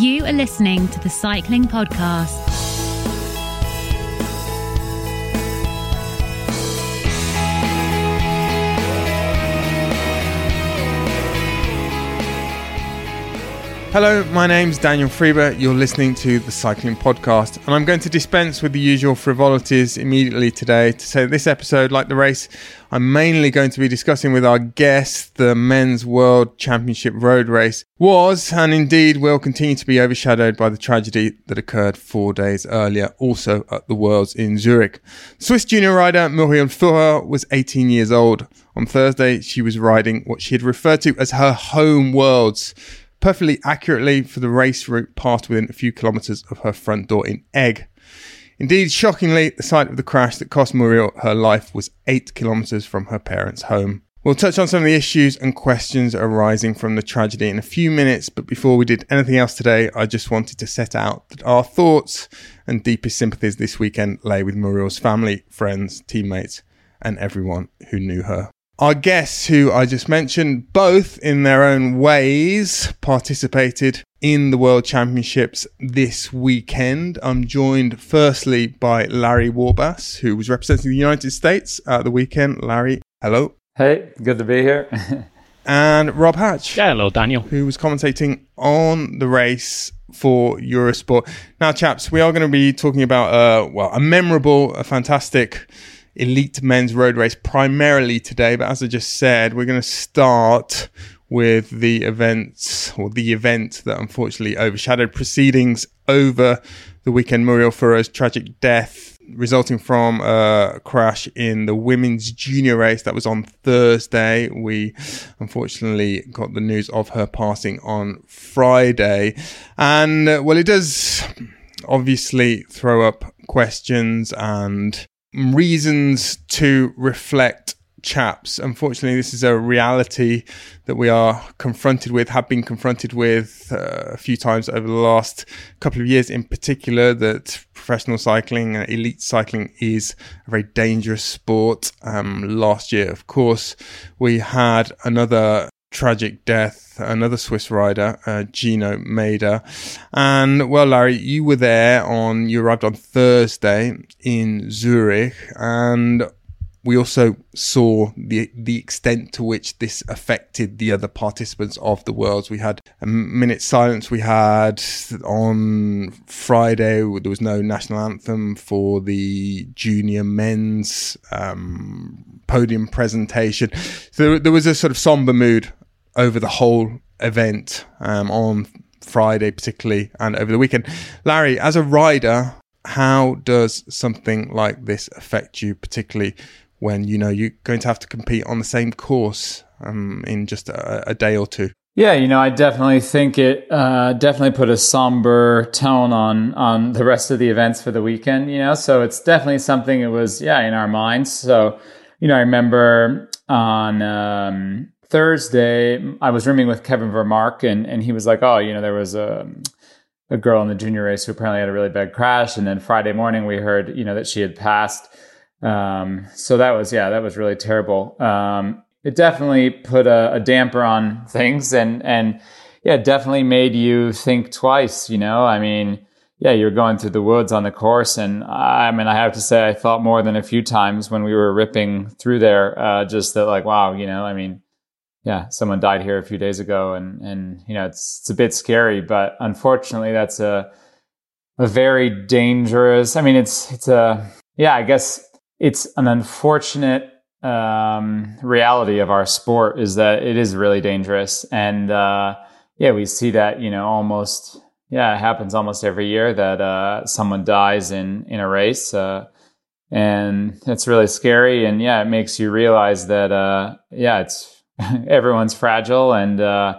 You are listening to the Cycling Podcast. Hello, my name's Daniel Freber. You're listening to the Cycling Podcast, and I'm going to dispense with the usual frivolities immediately today to say that this episode, like the race, I'm mainly going to be discussing with our guest the Men's World Championship road race was, and indeed will continue to be, overshadowed by the tragedy that occurred 4 days earlier, also at the Worlds in Zurich. Swiss junior rider Muriel Thurrer was 18 years old. On Thursday, she was riding what she had referred to as her home Worlds, perfectly accurately, for the race route passed within a few kilometres of her front door in Egg. Indeed, shockingly, the site of the crash that cost Muriel her life was 8 kilometres from her parents' home. We'll touch on some of the issues and questions arising from the tragedy in a few minutes, but before we did anything else today, I just wanted to set out that our thoughts and deepest sympathies this weekend lay with Muriel's family, friends, teammates, and everyone who knew her. Our guests, who I just mentioned, both in their own ways participated in the World Championships this weekend. I'm joined firstly by Larry Warbasse, who was representing the United States at the weekend. Larry, hello. Hey, good to be here. And Rob Hatch. Yeah, hello, Daniel. Who was commentating on the race for Eurosport. Now, chaps, we are going to be talking about a memorable, a fantastic elite men's road race primarily today, but as I just said, we're going to start with the event that unfortunately overshadowed proceedings over the weekend. Muriel Thurrer's tragic death resulting from a crash in the women's junior race that was on Thursday. We unfortunately got the news of her passing on Friday, and it does obviously throw up questions and reasons to reflect, chaps. Unfortunately, this is a reality that we are have been confronted with a few times over the last couple of years, in particular, that professional cycling, elite cycling, is a very dangerous sport. Last year, of course, we had another tragic death, another Swiss rider, Gino Mäder. And Larry, you were there you arrived on Thursday in Zurich, and we also saw the extent to which this affected the other participants of the Worlds. We had a minute's silence. We had on Friday, there was no national anthem for the junior men's podium presentation. So there was a sort of somber mood over the whole event on Friday particularly, and over the weekend. Larry, as a rider, how does something like this affect you, particularly when you're going to have to compete on the same course in just a day or two? Yeah, I definitely think it definitely put a somber tone on the rest of the events for the weekend, so it's definitely something that was, in our minds. So, I remember on Thursday, I was rooming with Kevin Vermark, and he was like, there was a girl in the junior race who apparently had a really bad crash. And then Friday morning, we heard, that she had passed. So that was really terrible. It definitely put a damper on things, and definitely made you think twice, you're going through the woods on the course. And I have to say, I thought more than a few times when we were ripping through there, just that like, wow, someone died here a few days ago, and it's a bit scary, but unfortunately that's a very dangerous, I guess it's an unfortunate reality of our sport, is that it is really dangerous. And we see that, almost, it happens almost every year that someone dies in a race, and it's really scary. And it makes you realize that it's everyone's fragile, and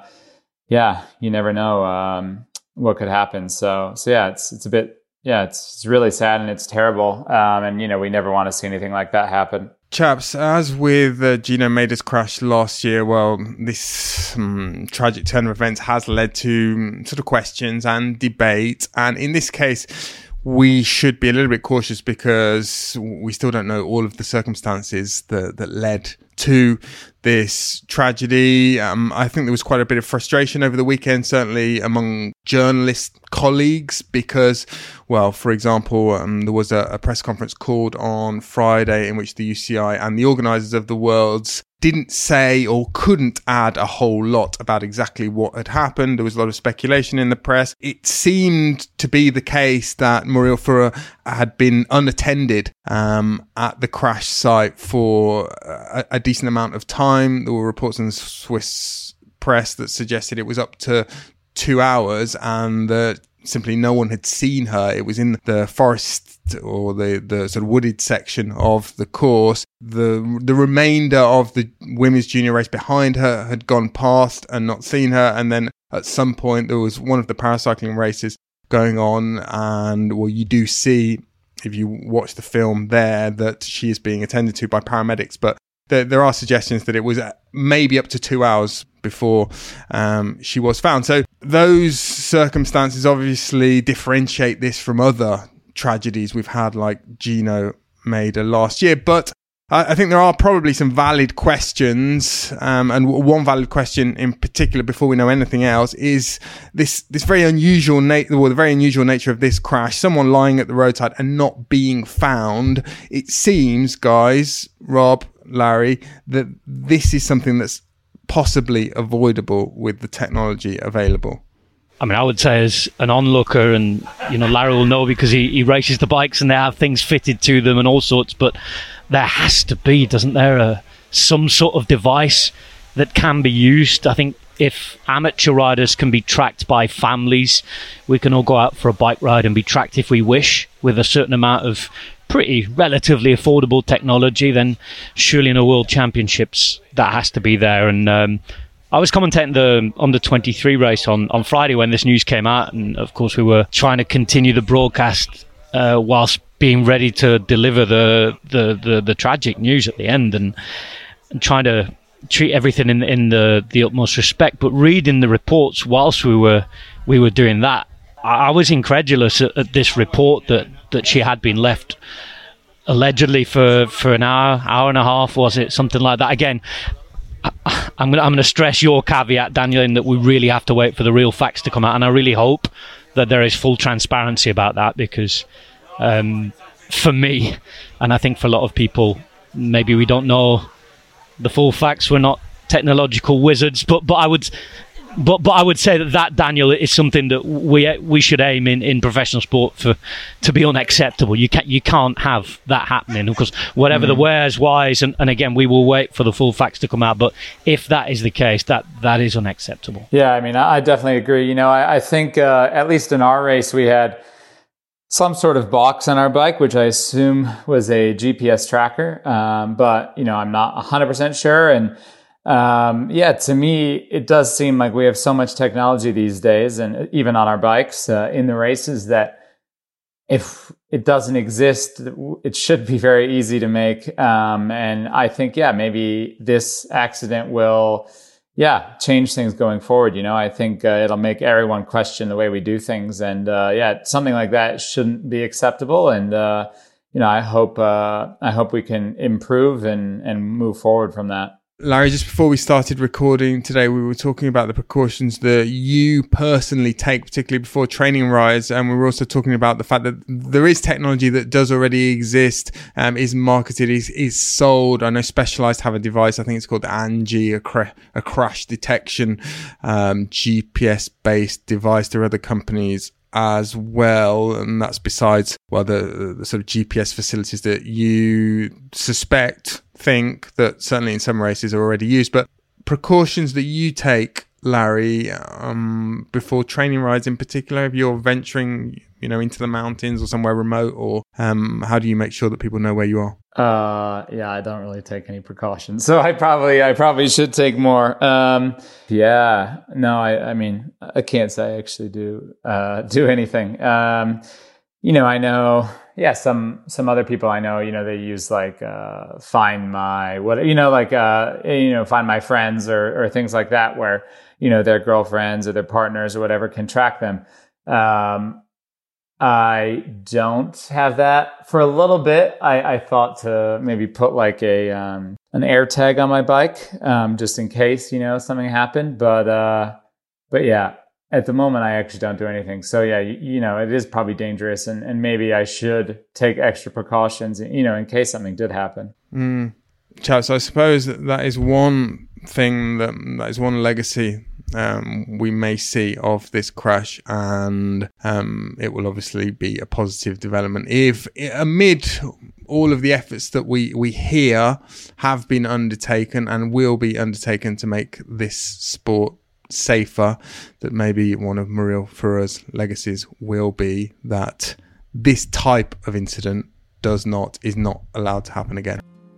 you never know what could happen. So it's a bit, it's really sad, and it's terrible. And we never want to see anything like that happen. Chaps, as with Gino Mäder's crash last year, this tragic turn of events has led to sort of questions and debate. And in this case, we should be a little bit cautious because we still don't know all of the circumstances that led to this tragedy. I think there was quite a bit of frustration over the weekend, certainly among journalist colleagues, because, well, for example, there was a press conference called on Friday in which the UCI and the organisers of the Worlds didn't say or couldn't add a whole lot about exactly what had happened. There was a lot of speculation in the press. It seemed to be the case that Muriel Furrer had been unattended at the crash site for a decent amount of time. There were reports in the Swiss press that suggested it was up to 2 hours, and that simply no one had seen her. It was in the forest or the sort of wooded section of the course. The remainder of the women's junior race behind her had gone past and not seen her. And then at some point there was one of the paracycling races going on, and well, you do see, if you watch the film there, that she is being attended to by paramedics, but there are suggestions that it was maybe up to 2 hours before she was found. So those circumstances obviously differentiate this from other tragedies we've had, like Gino Mader last year. But I think there are probably some valid questions, and one valid question in particular, before we know anything else, is this very unusual the very unusual nature of this crash. Someone lying at the roadside and not being found. It seems, guys, Rob, Larry, that this is something that's possibly avoidable with the technology available. I mean, I would say as an onlooker, and Larry will know because he races the bikes and they have things fitted to them and all sorts, but there has to be, doesn't there, some sort of device that can be used. I think if amateur riders can be tracked by families, we can all go out for a bike ride and be tracked if we wish with a certain amount of pretty relatively affordable technology, then surely in a World Championships that has to be there. And I was commentating the under 23 race on Friday when this news came out, and of course we were trying to continue the broadcast whilst being ready to deliver the tragic news at the end, and trying to treat everything in the utmost respect. But reading the reports whilst we were doing that, I was incredulous at this report that she had been left allegedly for an hour and a half, was it, something like that. Again, I'm going to stress your caveat, Daniel, in that we really have to wait for the real facts to come out, and I really hope that there is full transparency about that, because for me, and I think for a lot of people, maybe we don't know the full facts. We're not technological wizards, but I would say that Daniel, is something that we should aim in professional sport to be unacceptable. You can't have that happening, because whatever the where's whys, and again, we will wait for the full facts to come out. But if that is the case, that is unacceptable. Yeah, I mean, I definitely agree. I think at least in our race we had some sort of box on our bike, which I assume was a GPS tracker, but I'm not 100% sure. And to me, it does seem like we have so much technology these days, and even on our bikes in the races, that if it doesn't exist, it should be very easy to make. And I think, maybe this accident will, change things going forward. I think it'll make everyone question the way we do things. And something like that shouldn't be acceptable. And I hope we can improve and move forward from that. Larry, just before we started recording today, we were talking about the precautions that you personally take, particularly before training rides, and we were also talking about the fact that there is technology that does already exist, is marketed, is sold. I know Specialized have a device, I think it's called Angie, a crash detection GPS-based device. There are other companies as well, and that's besides the sort of GPS facilities that you think that certainly in some races are already used. But precautions that you take, Larry, before training rides in particular, if you're venturing into the mountains or somewhere remote, or how do you make sure that people know where you are? I don't really take any precautions, so I probably should take more. I mean, I can't say I actually do anything. I know, some other people I know, they use like Find My Find My Friends or things like that, where their girlfriends or their partners or whatever can track them. I don't have that. For a little bit, I thought to maybe put like an air tag on my bike, just in case, something happened. But yeah, at the moment, I actually don't do anything. So yeah, it is probably dangerous, and maybe I should take extra precautions, in case something did happen. Chaps, I suppose that is one thing that is one legacy we may see of this crash, and it will obviously be a positive development if, amid all of the efforts that we hear have been undertaken and will be undertaken to make this sport safer, that maybe one of Muriel Furer's legacies will be that this type of incident is not allowed to happen again.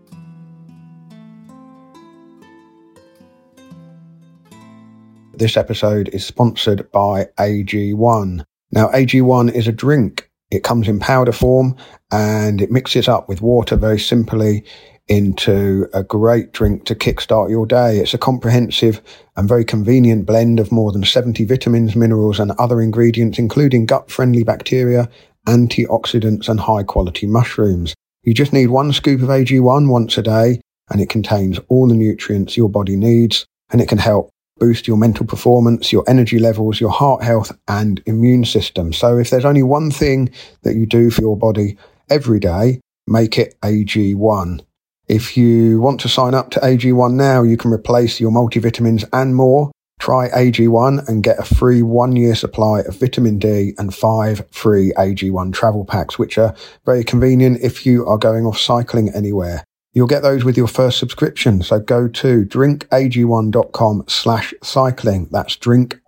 This episode is sponsored by AG1. Now, AG1 is a drink. It comes in powder form and it mixes up with water very simply into a great drink to kickstart your day. It's a comprehensive and very convenient blend of more than 70 vitamins, minerals and other ingredients, including gut-friendly bacteria, antioxidants and high-quality mushrooms. You just need 1 scoop of AG1 once a day, and it contains all the nutrients your body needs, and it can help boost your mental performance, your energy levels, your heart health and immune system. So if there's only one thing that you do for your body every day, make it AG1. If you want to sign up to AG1 now, you can replace your multivitamins and more. Try AG1 and get a free 1-year supply of vitamin D and 5 free AG1 travel packs, which are very convenient if you are going off cycling anywhere. You'll get those with your first subscription. So go to drinkag1.com/cycling. That's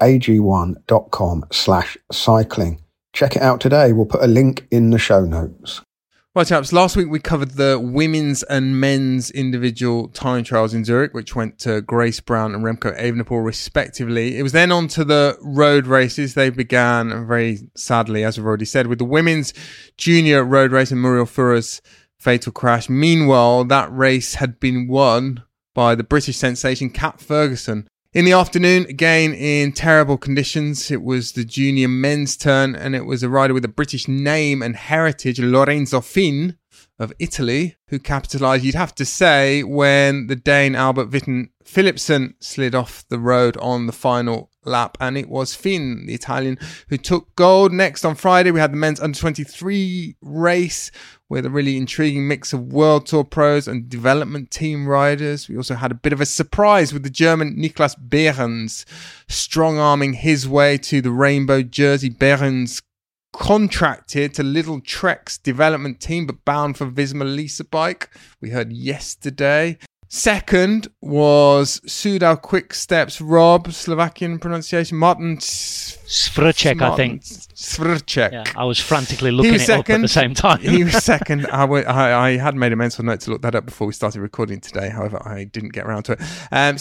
drinkag1.com/cycling. Check it out today. We'll put a link in the show notes. Right, chaps, last week we covered the women's and men's individual time trials in Zurich, which went to Grace Brown and Remco Evenepoel respectively. It was then on to the road races. They began very sadly, as we've already said, with the women's junior road race and Muriel Furer's fatal crash. Meanwhile, that race had been won by the British sensation Cat Ferguson. In the afternoon, again in terrible conditions, it was the junior men's turn, and it was a rider with a British name and heritage, Lorenzo Fin of Italy, who capitalised, you'd have to say, when the Dane Albert Witten Philipsen slid off the road on the final lap, and it was Fin, the Italian, who took gold. Next on Friday, we had the men's under-23 race with a really intriguing mix of World Tour pros and development team riders. We also had a bit of a surprise with the German Niklas Behrens strong-arming his way to the rainbow jersey. Behrens contracted to Little Trek's development team, but bound for Visma Lease bike, we heard yesterday. Second was Soudal Quick Steps Rob, Slovakian pronunciation, Martin Svrček, I think. Svrček. Yeah, I was frantically looking it up at the same time. He was second. I had made a mental note to look that up before we started recording today. However, I didn't get around to it.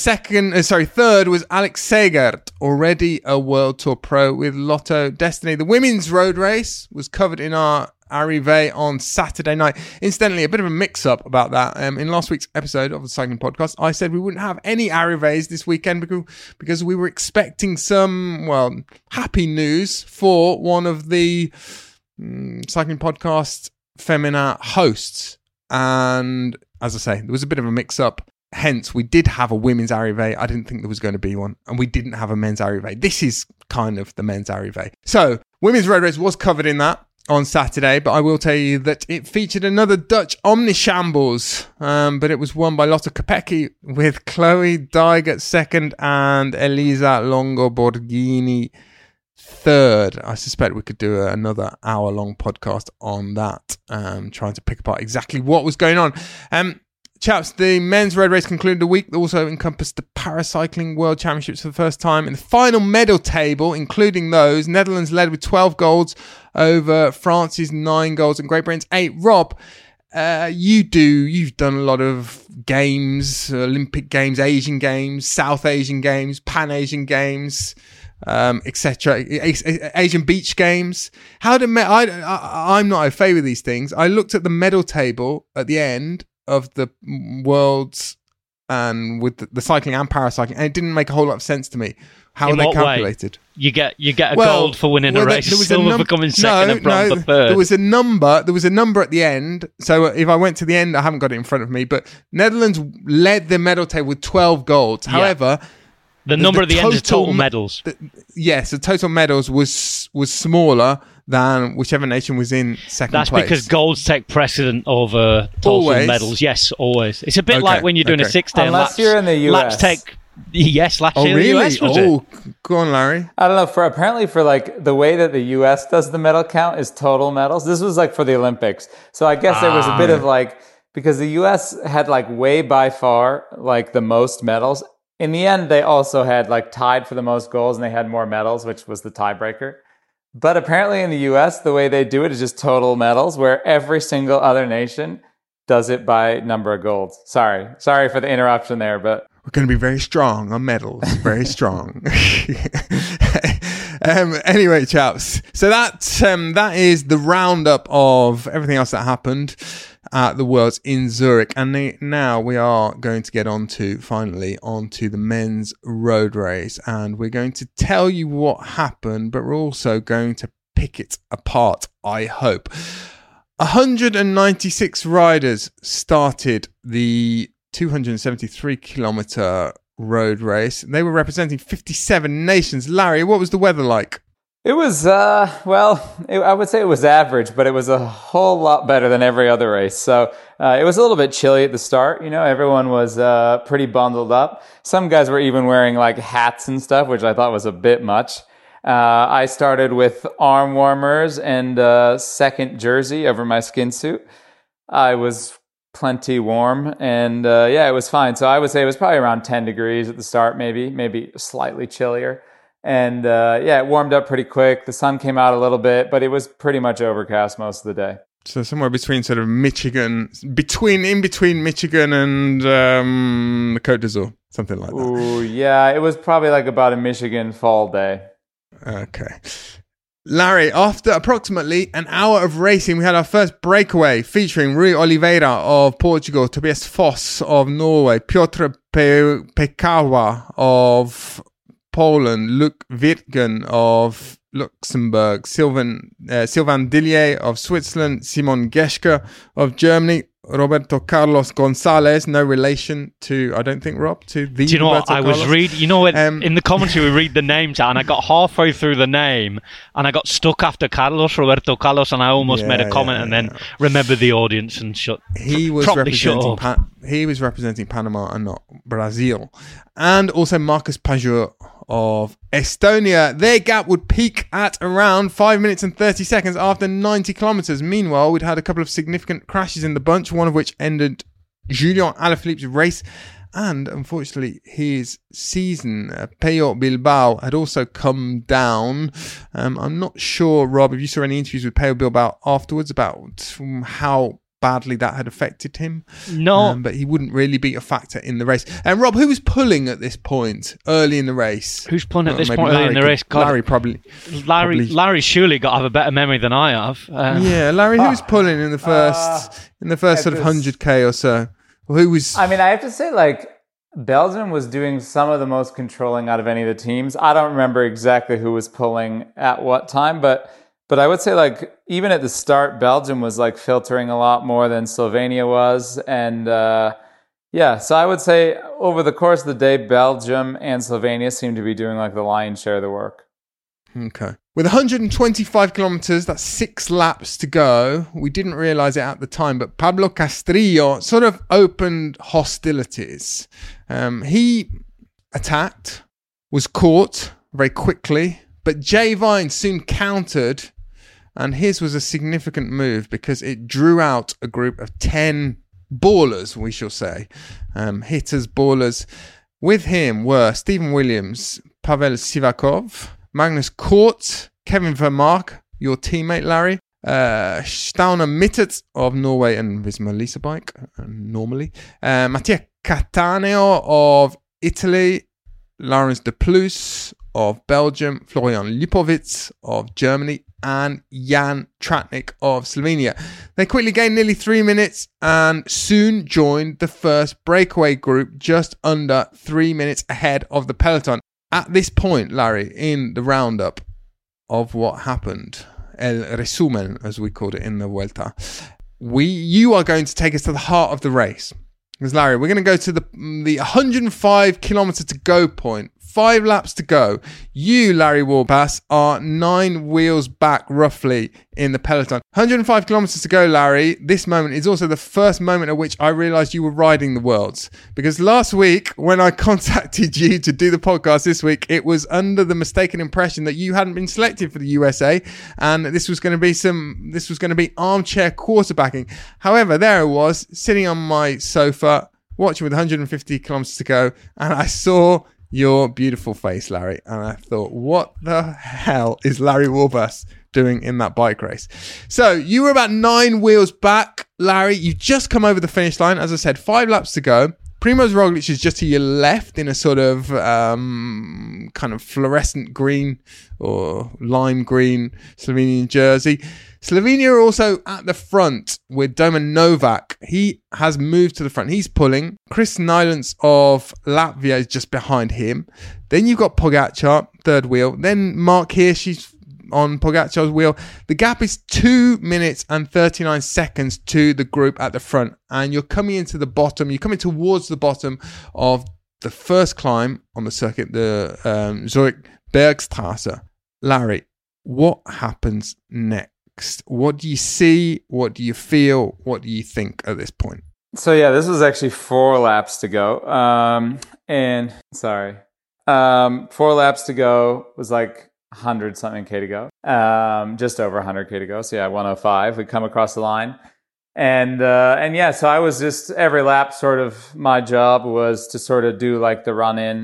Third was Alex Segert, already a World Tour pro with Lotto Destiny. The women's road race was covered in our Arrivée on Saturday night. Incidentally, a bit of a mix-up about that. In last week's episode of the Cycling Podcast, I said we wouldn't have any Arrivées this weekend because we were expecting some, happy news for one of the Cycling Podcast Femina hosts. And as I say, there was a bit of a mix-up. Hence, we did have a women's Arrivée. I didn't think there was going to be one. And we didn't have a men's Arrivée. This is kind of the men's Arrivée. So, women's road race was covered in that on Saturday, but I will tell you that it featured another Dutch omnishambles, but it was won by Lotte Kopecky with Chloe Dygert second and Elisa Longo Borghini third. I suspect we could do another hour-long podcast on that, trying to pick apart exactly what was going on. Chaps, the men's road race concluded a week that also encompassed the Paracycling World Championships for the first time. In the final medal table, including those, Netherlands led with 12 golds over France's 9 golds and Great Britain's 8. Rob, you've done a lot of games, Olympic Games, Asian Games, South Asian Games, Pan-Asian Games, etc., Asian Beach Games. I'm not au fait with these things. I looked at the medal table at the end of the world's and with the cycling and paracycling, and it didn't make a whole lot of sense to me. How are In they what way? calculated? You get a gold for winning a race, there was silver for coming second, and bronze for third. There was a number at the end. So if I went to the end, I haven't got it in front of me, but Netherlands led the medal table with 12 golds. However, the number at the end is total medals. Yes, the total medals was smaller than whichever nation was in second place. That's because golds take precedent over total medals. Yes, always. It's a bit like when you're doing a 6-day Unless laps. you're in the US. Laps take... Yes, last year really? the US was it. Go on, Larry. I don't know. Apparently for like the way that the US does the medal count is total medals. This was like for the Olympics. So I guess there was a bit of like, because the US had like way by far like the most medals. In the end, they also had like tied for the most goals and they had more medals, which was the tiebreaker. But apparently in the US, the way they do it is just total medals, where every single other nation does it by number of golds. Sorry for the interruption there, but we're going to be very strong on medals. Very strong. Anyway, chaps. So that is the roundup of everything else that happened at the Worlds in Zurich. And now we are going to get finally onto the men's road race. And we're going to tell you what happened, but we're also going to pick it apart, I hope. 196 riders started the 273-kilometer road race. They were representing 57 nations. Larry, what was the weather like? It was, I would say it was average, but it was a whole lot better than every other race. So it was a little bit chilly at the start. You know, everyone was pretty bundled up. Some guys were even wearing like hats and stuff, which I thought was a bit much. I started with arm warmers and a second jersey over my skin suit. I was plenty warm, and it was fine. So I would say it was probably around 10 degrees at the start, maybe slightly chillier. And it warmed up pretty quick. The sun came out a little bit, but it was pretty much overcast most of the day. So somewhere between sort of Michigan, in between Michigan and the Côte d'Azur, something like that. Ooh, yeah, it was probably like about a Michigan fall day. Okay. Larry, after approximately an hour of racing, we had our first breakaway featuring Rui Oliveira of Portugal, Tobias Foss of Norway, Piotr Pekawa of Poland, Luc Wirtgen of Luxembourg, Sylvain Dillier of Switzerland, Simon Geschke of Germany, Roberto Carlos Gonzalez, no relation to, I don't think, Rob, to the. Do you know Roberto what? I Carlos. was reading, in the commentary we read the names out, and I got halfway through the name, and I got stuck after Roberto Carlos, and I almost made a comment and then remembered the audience and he was representing Panama and not Brazil. And also Marcus Pajur of Estonia. Their gap would peak at around 5 minutes and 30 seconds after 90 kilometers. Meanwhile, we'd had a couple of significant crashes in the bunch, one of which ended Julian Alaphilippe's race and, unfortunately, his season. Pello Bilbao had also come down. I'm not sure, Rob, if you saw any interviews with Pello Bilbao afterwards about how badly that had affected him. No. But he wouldn't really be a factor in the race. And Rob, who was pulling at this point early in the race? Who's pulling at this point early in the race? God, Larry probably. Larry surely got to have a better memory than I have. Larry, who was pulling in the first sort of 100k or so? Who was? I mean, I have to say, like, Belgium was doing some of the most controlling out of any of the teams. I don't remember exactly who was pulling at what time, but I would say, like, even at the start, Belgium was like filtering a lot more than Slovenia was. And so I would say over the course of the day, Belgium and Slovenia seemed to be doing like the lion's share of the work. Okay. With 125 kilometers, that's 6 laps to go. We didn't realize it at the time, but Pablo Castrillo sort of opened hostilities. He attacked, was caught very quickly, but Jay Vine soon countered. And his was a significant move because it drew out a group of 10 ballers, we shall say. Hitters, ballers. With him were Stephen Williams, Pavel Sivakov, Magnus Kort, Kevin Vermark, your teammate, Larry, Stauner Mittet of Norway and Visma Lease Bike, normally. Mattia Cattaneo of Italy, Laurens de Plus of Belgium, Florian Lipovitz of Germany, and Jan Tratnik of Slovenia. They quickly gained nearly 3 minutes and soon joined the first breakaway group just under 3 minutes ahead of the peloton. At this point, Larry, in the roundup of what happened, el resumen, as we called it in the Vuelta, you are going to take us to the heart of the race. Because, Larry, we're going to go to the 105 kilometre to go point. 5 laps to go. You, Larry Warbasse, are 9 wheels back roughly in the peloton. 105 kilometres to go, Larry. This moment is also the first moment at which I realised you were riding the Worlds. Because last week, when I contacted you to do the podcast this week, it was under the mistaken impression that you hadn't been selected for the USA, and this was going to be armchair quarterbacking. However, there I was, sitting on my sofa, watching with 150 kilometres to go, and I saw your beautiful face, Larry, and I thought, what the hell is Larry Warbasse doing in that bike race? So you were about 9 wheels back, Larry. You just come over the finish line. As I said, 5 laps to go. Primož Roglic is just to your left in a sort of kind of fluorescent green or lime green Slovenian jersey. Slovenia are also at the front with Domen Novak. He has moved to the front. He's pulling. Chris Nylund of Latvia is just behind him. Then you've got Pogačar, third wheel. Then Mark Hirschi is on Pogačar's wheel. The gap is 2 minutes and 39 seconds to the group at the front. And you're coming into the bottom. You're coming towards the bottom of the first climb on the circuit, the Zurich Bergstrasse. Larry, what happens next? What do you see? What do you feel? What do you think at this point? So yeah, this was actually 4 laps to go. 4 laps to go was like 100 something K to go. Just over 100 K to go. So yeah, 105. We come across the line. And yeah, so I was just every lap sort of my job was to sort of do like the run in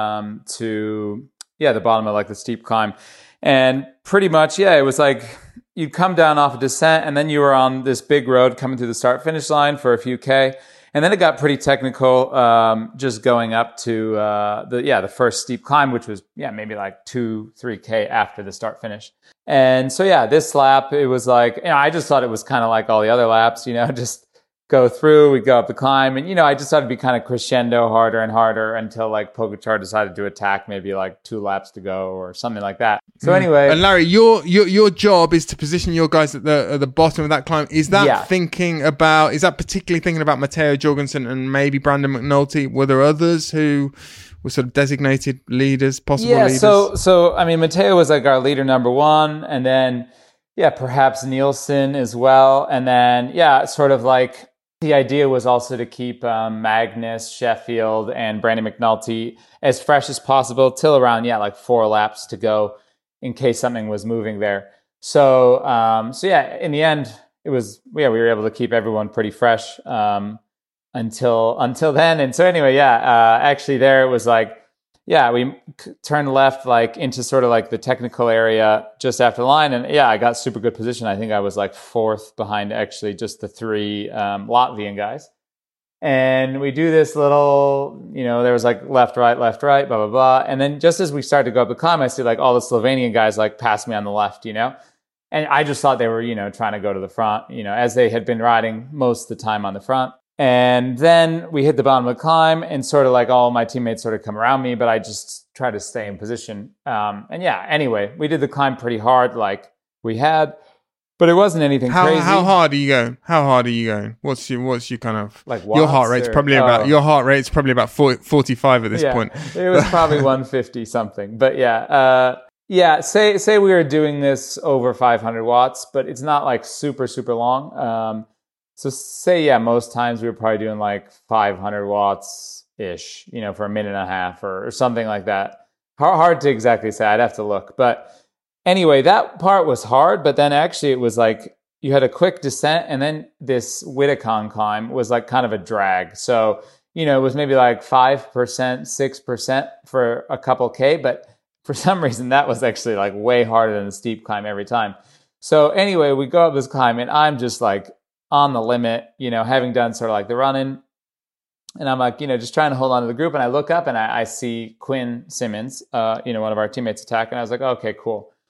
to the bottom of like the steep climb. And pretty much, yeah, it was like you'd come down off a descent and then you were on this big road coming through the start finish line for a few K. And then it got pretty technical, just going up to the first steep climb, which was maybe like 2-3K after the start finish. And so yeah, this lap it was like I just thought it was kind of like all the other laps, just go through, we go up the climb, and I just thought it'd be kind of crescendo harder and harder until like Pogačar decided to attack, maybe like 2 laps to go or something like that. So anyway, and Larry, your job is to position your guys at the bottom of that climb. Is that particularly thinking about Matteo Jorgensen and maybe Brandon McNulty? Were there others who were sort of designated leaders, possible leaders? So I mean, Matteo was like our leader number 1, and then perhaps Nielsen as well, and then sort of like. The idea was also to keep Magnus, Sheffield, and Brandon McNulty as fresh as possible till around, like 4 laps to go in case something was moving there. So in the end, it was, we were able to keep everyone pretty fresh until then. And so anyway, actually there it was like, we turned left like into sort of like the technical area just after the line. And I got super good position. I think I was like 4th behind actually just the 3 Latvian guys. And we do this little, there was like left, right, blah, blah, blah. And then just as we started to go up the climb, I see like all the Slovenian guys like pass me on the left, And I just thought they were, trying to go to the front, as they had been riding most of the time on the front. And then we hit the bottom of the climb and sort of like all my teammates sort of come around me, but I just try to stay in position. Anyway, we did the climb pretty hard like we had, but it wasn't anything crazy. How hard are you going? What's your kind of like your heart rate's probably about 45 at this point. It was probably 150 something. But say we were doing this over 500 watts, but it's not like super, super long. So say, most times we were probably doing like 500 watts-ish, for a minute and a half or something like that. Hard to exactly say. I'd have to look. But anyway, that part was hard. But then actually it was like you had a quick descent and then this Witacon climb was like kind of a drag. So, it was maybe like 5%, 6% for a couple K. But for some reason, that was actually like way harder than the steep climb every time. So anyway, we go up this climb and I'm just like, on the limit, having done sort of like the run-in. And I'm like, just trying to hold on to the group. And I look up and I see Quinn Simmons, one of our teammates attack. And I was like, okay, cool.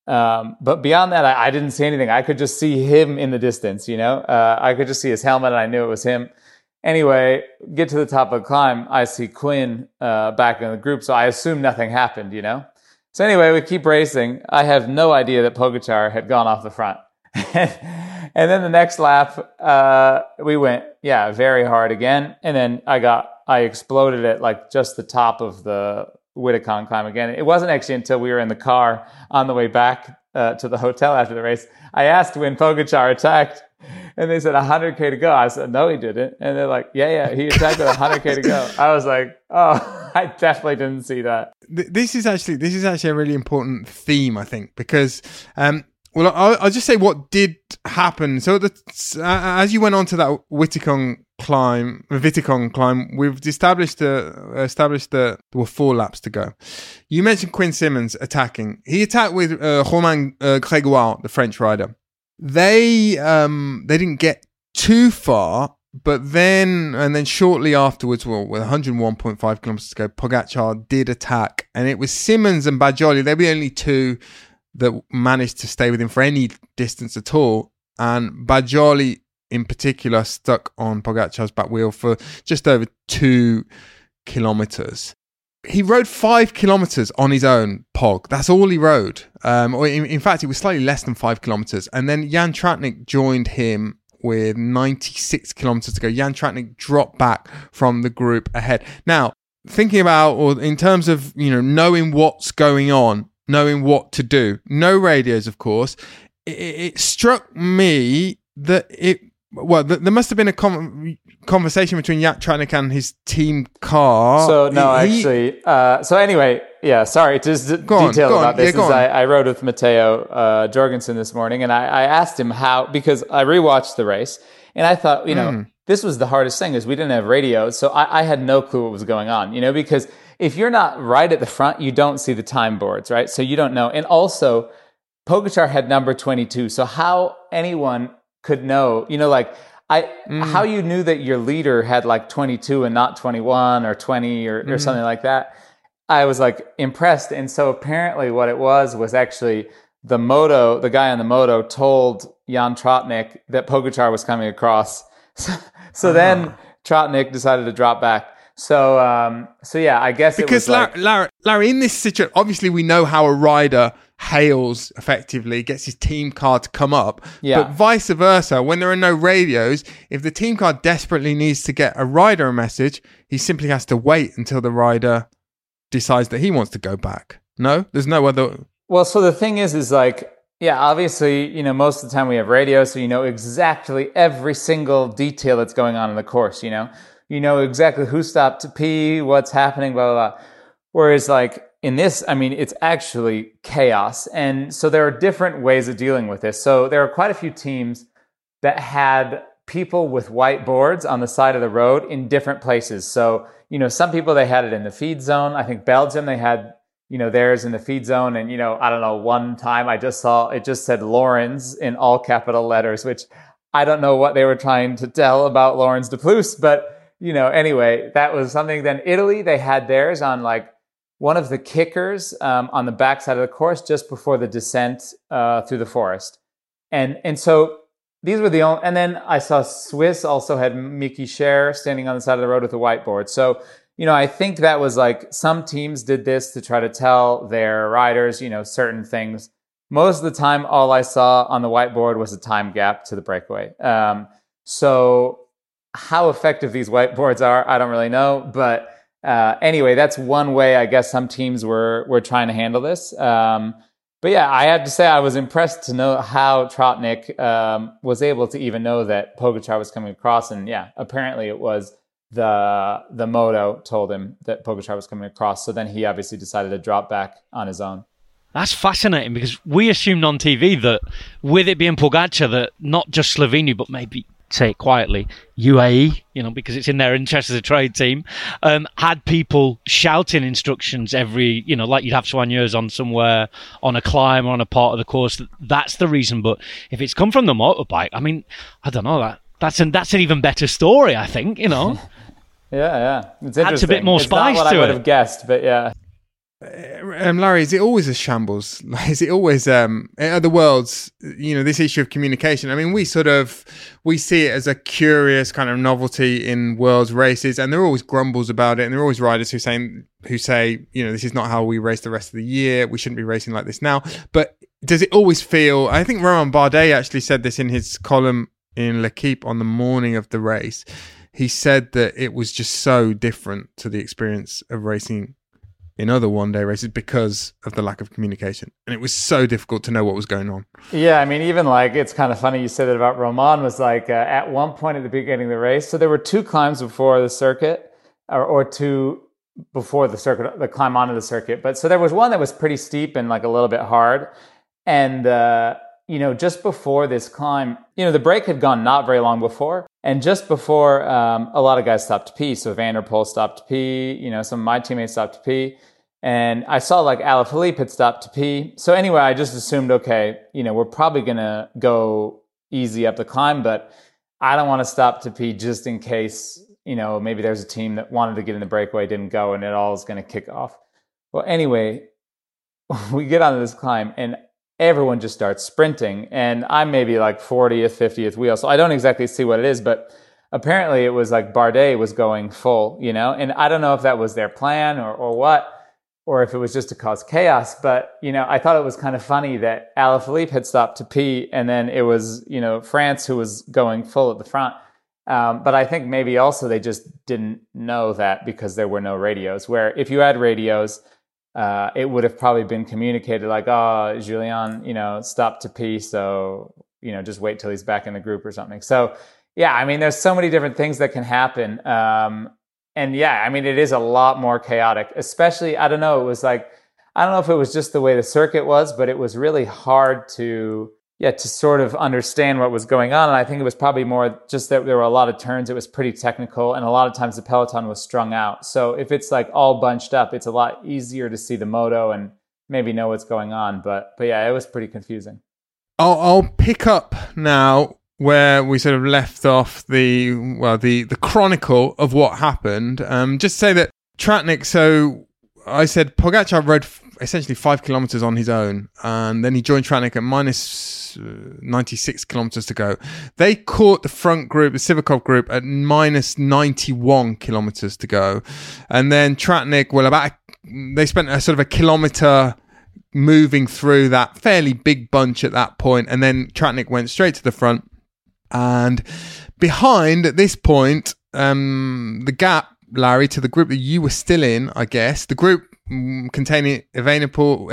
But beyond that, I didn't see anything. I could just see him in the distance, I could just see his helmet and I knew it was him. Anyway, get to the top of the climb. I see Quinn back in the group, so I assume nothing happened, So anyway, we keep racing. I have no idea that Pogačar had gone off the front. And then the next lap, we went, very hard again. And then I exploded at like just the top of the Witticon climb again. It wasn't actually until we were in the car on the way back to the hotel after the race. I asked when Pogačar attacked, and they said 100K to go. I said, no, he didn't. And they're like, yeah, he attacked with 100K to go. I was like, oh, I definitely didn't see that. This is actually a really important theme, I think, because I'll just say what did happen. So as you went on to that Witticon climb, we've established that there were 4 laps to go. You mentioned Quinn Simmons attacking. He attacked with Romain Grégoire, the French rider. They didn't get too far, but then shortly afterwards, with 101.5 kilometers to go, Pogačar did attack, and it was Simmons and Bajoli. They were the only two that managed to stay with him for any distance at all. And Bajoli, in particular, stuck on Pogačar's back wheel for just over 2 kilometers. He rode 5 kilometers on his own, Pog. That's all he rode. Or in fact, it was slightly less than 5 kilometers. And then Jan Tratnik joined him with 96 kilometers to go. Jan Tratnik dropped back from the group ahead. Now, thinking about, or in terms of, knowing what's going on, knowing what to do, no radios, of course, it struck me that there must have been a conversation between Jan Tratnik and his team car. So anyway, sorry, just detail about this. I rode with Matteo Jorgensen this morning, and I asked him how, because I rewatched the race, and I thought, this was the hardest thing, is we didn't have radio, so I had no clue what was going on, because if you're not right at the front, you don't see the time boards, right? So you don't know. And also, Pogačar had number 22, so how anyone could know, how you knew that your leader had like 22 and not 21 or 20 or something like that. I was like impressed. And so apparently what it was actually the guy on the moto told Jan Tratnik that Pogačar was coming across. So then Tratnik decided to drop back. So yeah, I guess because it was Larry, in this situation, obviously we know how a rider hails effectively, gets his team car to come up, but vice versa, when there are no radios, if the team car desperately needs to get a rider a message, he simply has to wait until the rider decides that he wants to go back. No, there's no other. Well, so the thing is like, obviously, most of the time we have radio, so you know exactly every single detail that's going on in the course, you know exactly who stopped to pee, what's happening, blah, blah, blah. Whereas like in this, it's actually chaos. And so there are different ways of dealing with this. So there are quite a few teams that had people with whiteboards on the side of the road in different places. So, some people, they had it in the feed zone. I think Belgium, they had, theirs in the feed zone. And, I don't know, one time I just saw, it just said Laurens in all capital letters, which I don't know what they were trying to tell about Laurens de Plus, but anyway, that was something. Then Italy, they had theirs on like one of the kickers on the backside of the course just before the descent through the forest. And so these were the only, and then I saw Swiss also had Mickey Scher standing on the side of the road with a whiteboard. So, I think that was like some teams did this to try to tell their riders, certain things. Most of the time, all I saw on the whiteboard was a time gap to the breakaway. So how effective these whiteboards are, I don't really know. But anyway, that's one way I guess some teams were trying to handle this. But yeah, I had to say I was impressed to know how Tratnik was able to even know that Pogačar was coming across. And yeah, apparently it was the moto told him that Pogačar was coming across. So then he obviously decided to drop back on his own. That's fascinating because we assumed on TV that with it being Pogačar, that not just Slovenia, but maybe, say it quietly, UAE, because it's in their interest as a trade team, had people shouting instructions every, like you'd have soigneurs on somewhere, on a climb or on a part of the course. That's the reason. But if it's come from the motorbike, I don't know, that's an even better story, I think, Yeah. It's interesting. Adds a bit more spice to it. It's not what I would have guessed, but yeah. Larry, is it always a shambles? Is it always other worlds? This issue of communication. I mean, we see it as a curious kind of novelty in world's races, and there are always grumbles about it, and there are always riders who say, this is not how we race the rest of the year. We shouldn't be racing like this now. But does it always feel? I think Romain Bardet actually said this in his column in L'Equipe on the morning of the race. He said that it was just so different to the experience of racing in other one-day races because of the lack of communication. And it was so difficult to know what was going on. Yeah, I mean, even it's kind of funny you said that about Romain, was at one point at the beginning of the race, so there were 2 climbs before the circuit, or 2 before the circuit, the climb onto the circuit. But so there was one that was pretty steep and a little bit hard. And, just before this climb, the break had gone not very long before. And just before, a lot of guys stopped to pee. So Van der Poel stopped to pee, some of my teammates stopped to pee. And I saw Alaphilippe had stopped to pee. So anyway, I just assumed, okay, we're probably going to go easy up the climb, but I don't want to stop to pee just in case, maybe there's a team that wanted to get in the breakaway, didn't go, and it all is going to kick off. Well, anyway, we get onto this climb and everyone just starts sprinting, and I'm maybe 40th, 50th wheel, so I don't exactly see what it is, but apparently it was Bardet was going full, and I don't know if that was their plan or what, or if it was just to cause chaos, but, I thought it was kind of funny that Alaphilippe had stopped to pee, and then it was, France who was going full at the front. But I think maybe also they just didn't know that because there were no radios, where if you had radios, it would have probably been communicated Julien, stopped to pee. So, just wait till he's back in the group or something. So, yeah, I mean, there's so many different things that can happen. And yeah, I mean, it is a lot more chaotic, especially, I don't know, it was I don't know if it was just the way the circuit was, but it was really hard to sort of understand what was going on. And I think it was probably more just that there were a lot of turns. It was pretty technical. And a lot of times the peloton was strung out. So if it's all bunched up, it's a lot easier to see the moto and maybe know what's going on. But yeah, it was pretty confusing. I'll pick up now where we sort of left off the chronicle of what happened. Just say that Tratnik, so I said Pogačar rode essentially 5 kilometers on his own, and then he joined Tratnik at minus 96 kilometers to go. They caught the front group, the Sivakov group, at minus 91 kilometers to go, and then Tratnik, they spent a sort of a kilometer moving through that fairly big bunch at that point, and then Tratnik went straight to the front. And behind at this point, the gap, Larry, to the group that you were still in, I guess, the group containing Evenepoel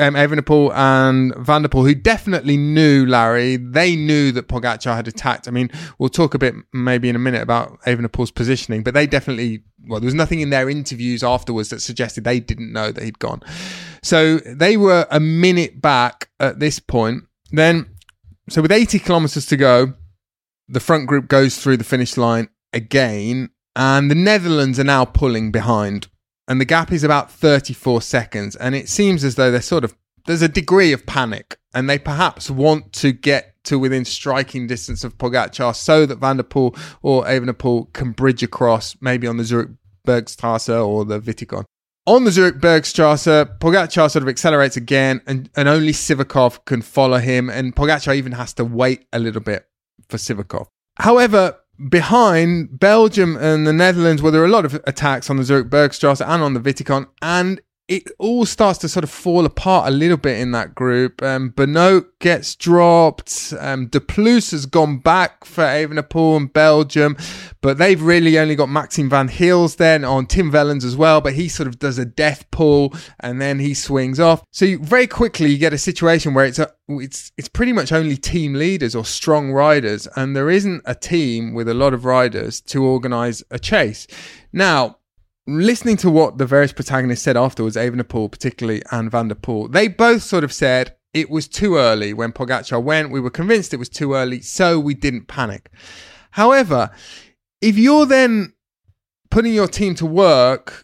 and Van der Poel, who definitely knew, Larry, they knew that Pogačar had attacked. I mean, we'll talk a bit maybe in a minute about Evenepoel's positioning, but they definitely, there was nothing in their interviews afterwards that suggested they didn't know that he'd gone. So they were a minute back at this point. Then, so with 80 kilometers to go, the front group goes through the finish line again, and the Netherlands are now pulling behind, and the gap is about 34 seconds. And it seems as though there's a degree of panic, and they perhaps want to get to within striking distance of Pogačar so that Van der Poel or Evenepoel can bridge across, maybe on the Zurich-Bergstrasse or the Wittikon. On the Zurich-Bergstrasse, Pogačar sort of accelerates again, and only Sivakov can follow him, and Pogačar even has to wait a little bit for Sivakov. However, behind Belgium and the Netherlands, there are a lot of attacks on the Zurich-Bergstrasse and on the Wittikon, and it all starts to sort of fall apart a little bit in that group. Benoot gets dropped. De Plus has gone back for Evenepoel and Belgium, but they've really only got Maxime Van Heels then on Tim Wellens as well, but he sort of does a death pull and then he swings off. So very quickly you get a situation where it's pretty much only team leaders or strong riders, and there isn't a team with a lot of riders to organise a chase. Now, listening to what the various protagonists said afterwards, Evenepoel particularly and Van der Poel, they both sort of said it was too early when Pogačar went. We were convinced it was too early, so we didn't panic. However, if you're then putting your team to work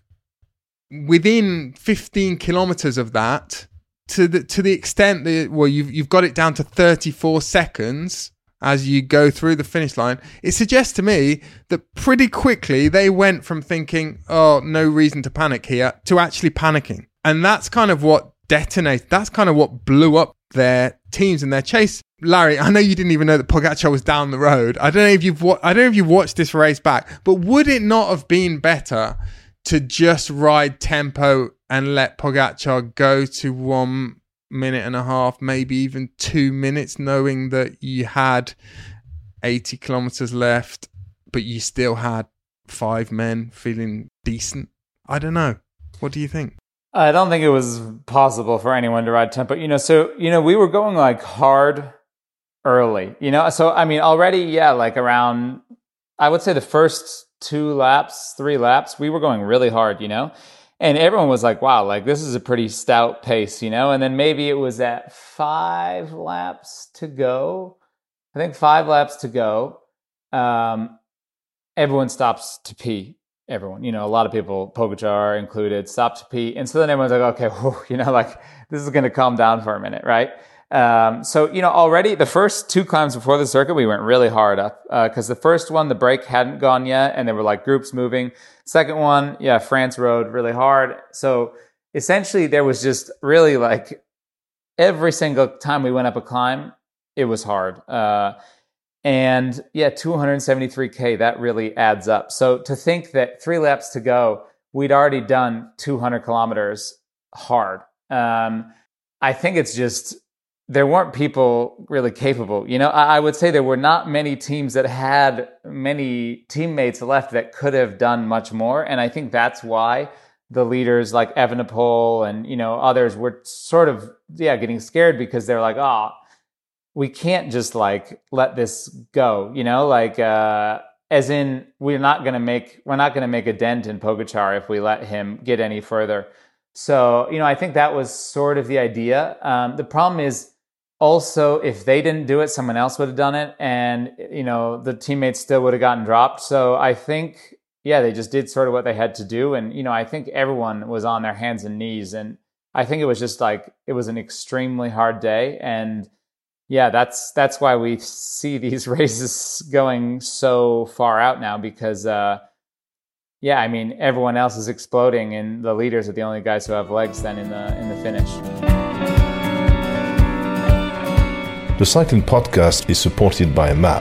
within 15 kilometers of that, to the extent that you've got it down to 34 seconds as you go through the finish line, it suggests to me that pretty quickly they went from thinking, oh, no reason to panic here, to actually panicking. And that's kind of what detonated. That's kind of what blew up their teams and their chase. Larry, I know you didn't even know that Pogačar was down the road. I don't know if you've watched this race back, but would it not have been better to just ride tempo and let Pogačar go to 1.5 minutes, maybe even 2 minutes, knowing that you had 80 kilometers left, but you still had 5 men feeling decent? I don't know. What do you think? I don't think it was possible for anyone to ride tempo. We were going like hard early, so I mean, already, like around, I would say the first 3 laps, we were going really hard, and everyone was like, wow, like this is a pretty stout pace, and then maybe it was at 5 laps to go. I think 5 laps to go. Everyone stops to pee. Everyone, a lot of people, Pogačar included, stopped to pee. And so then everyone's like, okay, whew, like this is going to calm down for a minute, right? So already the first 2 climbs before the circuit, we went really hard up, because the first one, the break hadn't gone yet and there were like groups moving. Second one, France rode really hard. So essentially there was just really like every single time we went up a climb, it was hard. And 273K, that really adds up. So to think that 3 laps to go, we'd already done 200 kilometers hard. I think it's just, there weren't people really capable. I would say there were not many teams that had many teammates left that could have done much more. And I think that's why the leaders like Evenepoel and, others were sort of, getting scared, because they're like, we can't just like let this go, as in we're not going to make a dent in Pogačar if we let him get any further. So, I think that was sort of the idea. The problem is also, if they didn't do it, someone else would have done it, and, the teammates still would have gotten dropped. So I think, they just did sort of what they had to do. And, I think everyone was on their hands and knees. And I think it was just like, it was an extremely hard day. And that's why we see these races going so far out now, because, I mean, everyone else is exploding and the leaders are the only guys who have legs then in the finish. The Cycling Podcast is supported by MAP.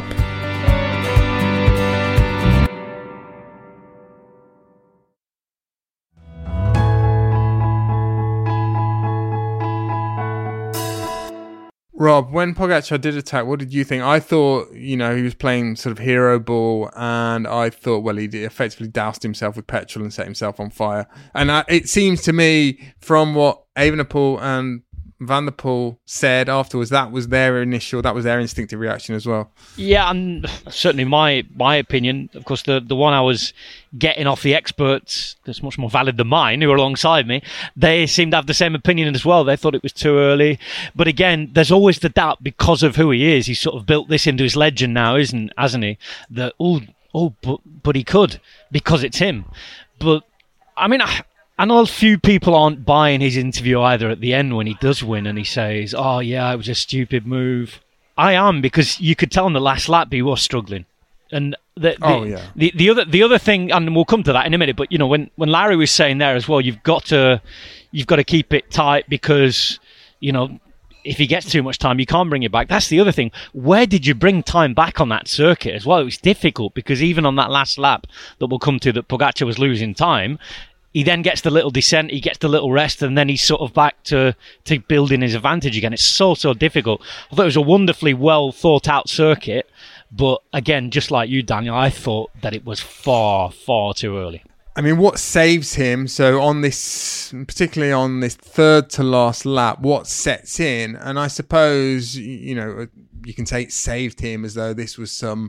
Rob, when Pogačar did attack, what did you think? I thought, he was playing sort of hero ball, and I thought, well, he effectively doused himself with petrol and set himself on fire. And it seems to me, from what Evenepoel and Van der Poel said afterwards, that was their instinctive reaction as well. Yeah, and certainly my opinion, of course, the one I was getting off the experts that's much more valid than mine, who were alongside me, they seemed to have the same opinion as well. They thought it was too early. But again, there's always the doubt because of who he is. He's sort of built this into his legend now, hasn't he? That, but he could, because it's him. But, I mean, I know a few people aren't buying his interview either at the end when he does win and he says, it was a stupid move. I am, because you could tell on the last lap he was struggling. And the other thing, and we'll come to that in a minute, but when Larry was saying there as well, you've got to keep it tight, because if he gets too much time, you can't bring it back. That's the other thing. Where did you bring time back on that circuit as well? It was difficult, because even on that last lap that we'll come to, that Pogačar was losing time, he then gets the little descent, he gets the little rest, and then he's sort of back to building his advantage again. It's so difficult. I thought it was a wonderfully well thought out circuit, but again, just like you, Daniel, I thought that it was far, far too early. I mean, what saves him, so particularly on this third to last lap, what sets in, and I suppose, you can say it saved him as though this was some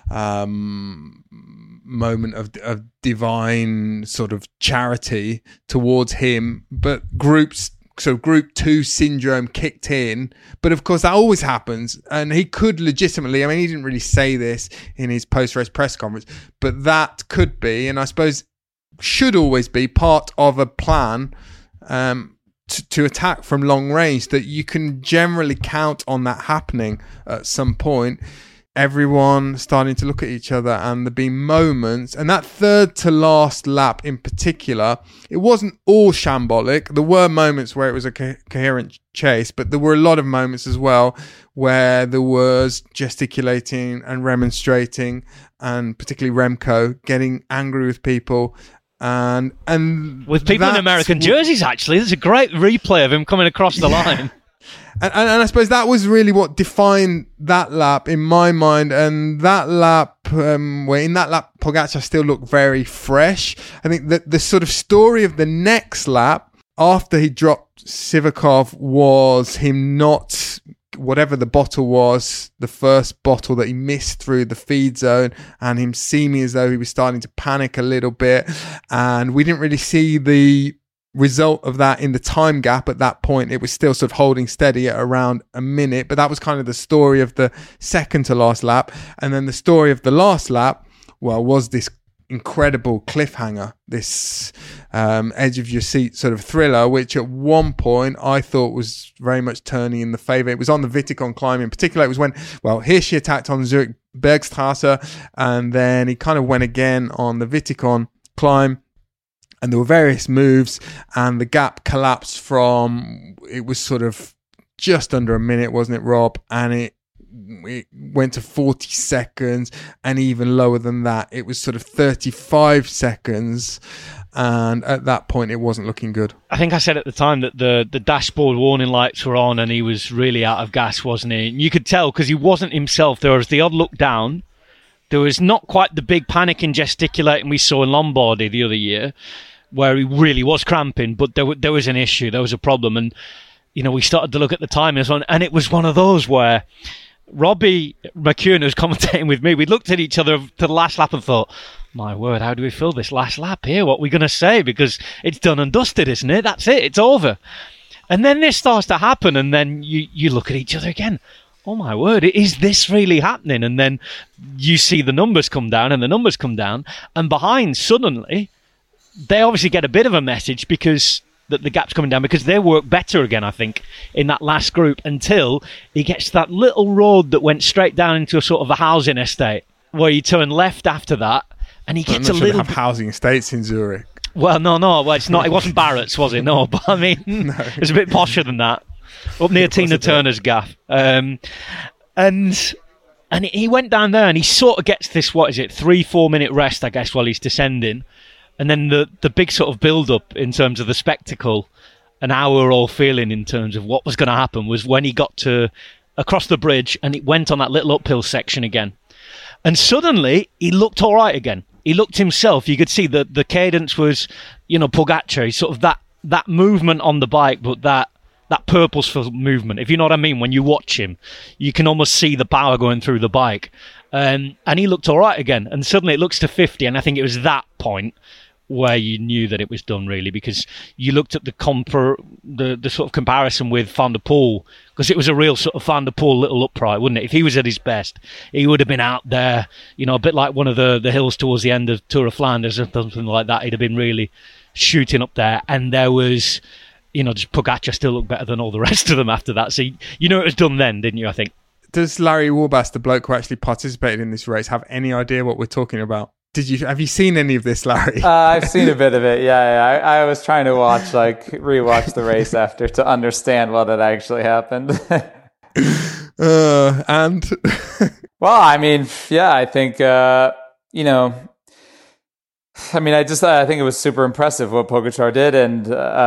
moment of divine sort of charity towards him, but Group 2 syndrome kicked in. But of course that always happens, and he could legitimately, I mean, he didn't really say this in his post-race press conference, but that could be, and I suppose should always be, part of a plan to attack from long range, that you can generally count on that happening at some point. everyone starting to look at each other, and there being moments, and that third to last lap in particular, it wasn't all shambolic. There were moments where it was a coherent chase, but there were a lot of moments as well where there was gesticulating and remonstrating, and particularly Remco getting angry with people. And with people in American jerseys, actually. There's a great replay of him coming across the line. And I suppose that was really what defined that lap in my mind. And that lap, where in that lap, Pogačar still looked very fresh. I think that the sort of story of the next lap, after he dropped Sivakov, was him not, whatever the bottle was, the first bottle that he missed through the feed zone, and him seeming as though he was starting to panic a little bit. And we didn't really see the result of that in the time gap at that point. It was still sort of holding steady at around a minute, but that was kind of the story of the second to last lap. And then the story of the last lap, well, was this incredible cliffhanger, this edge of your seat sort of thriller, which at one point I thought was very much turning in the favour. It was on the Wittikon climb in particular. It was when, well, Hirschi attacked on Zurich Bergstrasse, and then he kind of went again on the Wittikon climb. And there were various moves, and the gap collapsed from, it was sort of just under a minute, wasn't it, Rob? And it went to 40 seconds, and even lower than that, it was sort of 35 seconds. And at that point, it wasn't looking good. I think I said at the time that the dashboard warning lights were on, and he was really out of gas, wasn't he? And you could tell because he wasn't himself. There was the odd look down. There was not quite the big panic and gesticulating we saw in Lombardy the other year, where he really was cramping, but there was an issue, there was a problem. And, you know, we started to look at the time and it was one of those where Robbie McEwen, who was commentating with me, we looked at each other to the last lap and thought, my word, how do we fill this last lap here? What are we going to say? Because it's done and dusted, isn't it? That's it, it's over. And then this starts to happen, and then you look at each other again. Oh my word, is this really happening? And then you see the numbers come down, and behind suddenly they obviously get a bit of a message because the gap's coming down, because they work better again, I think, in that last group, until he gets to that little road that went straight down into a sort of a housing estate, where you turn left after that, and he gets a little... They have housing estates in Zurich. Well, no, well, it's not. It wasn't Barrett's, was it? No, but I mean, no. It was a bit posher than that, up near Tina Turner's gaff. And he went down there, and he sort of gets this, 3-4 minute rest, I guess, while he's descending. And then the big sort of build-up in terms of the spectacle and how we were all feeling in terms of what was going to happen was when he got to across the bridge and it went on that little uphill section again. And suddenly, he looked all right again. He looked himself. You could see that the cadence was, Pogačar. He's sort of that movement on the bike, but that purposeful movement, if you know what I mean. When you watch him, you can almost see the power going through the bike. And he looked all right again. And suddenly it looks to 50, and I think it was that point where you knew that it was done, really, because you looked at the sort of comparison with Van der Poel, because it was a real sort of Van der Poel little upright, wouldn't it? If he was at his best, he would have been out there, a bit like one of the hills towards the end of Tour of Flanders or something like that. He'd have been really shooting up there, and there was, just Pogačar still looked better than all the rest of them after that. So it was done then, didn't you, I think? Does Larry Warbasse, the bloke who actually participated in this race, have any idea what we're talking about? Have you seen any of this, Larry? I've seen a bit of it. Yeah. I was trying to rewatch the race after to understand what had actually happened. And well, I mean, yeah, I think I think it was super impressive what Pogačar did, and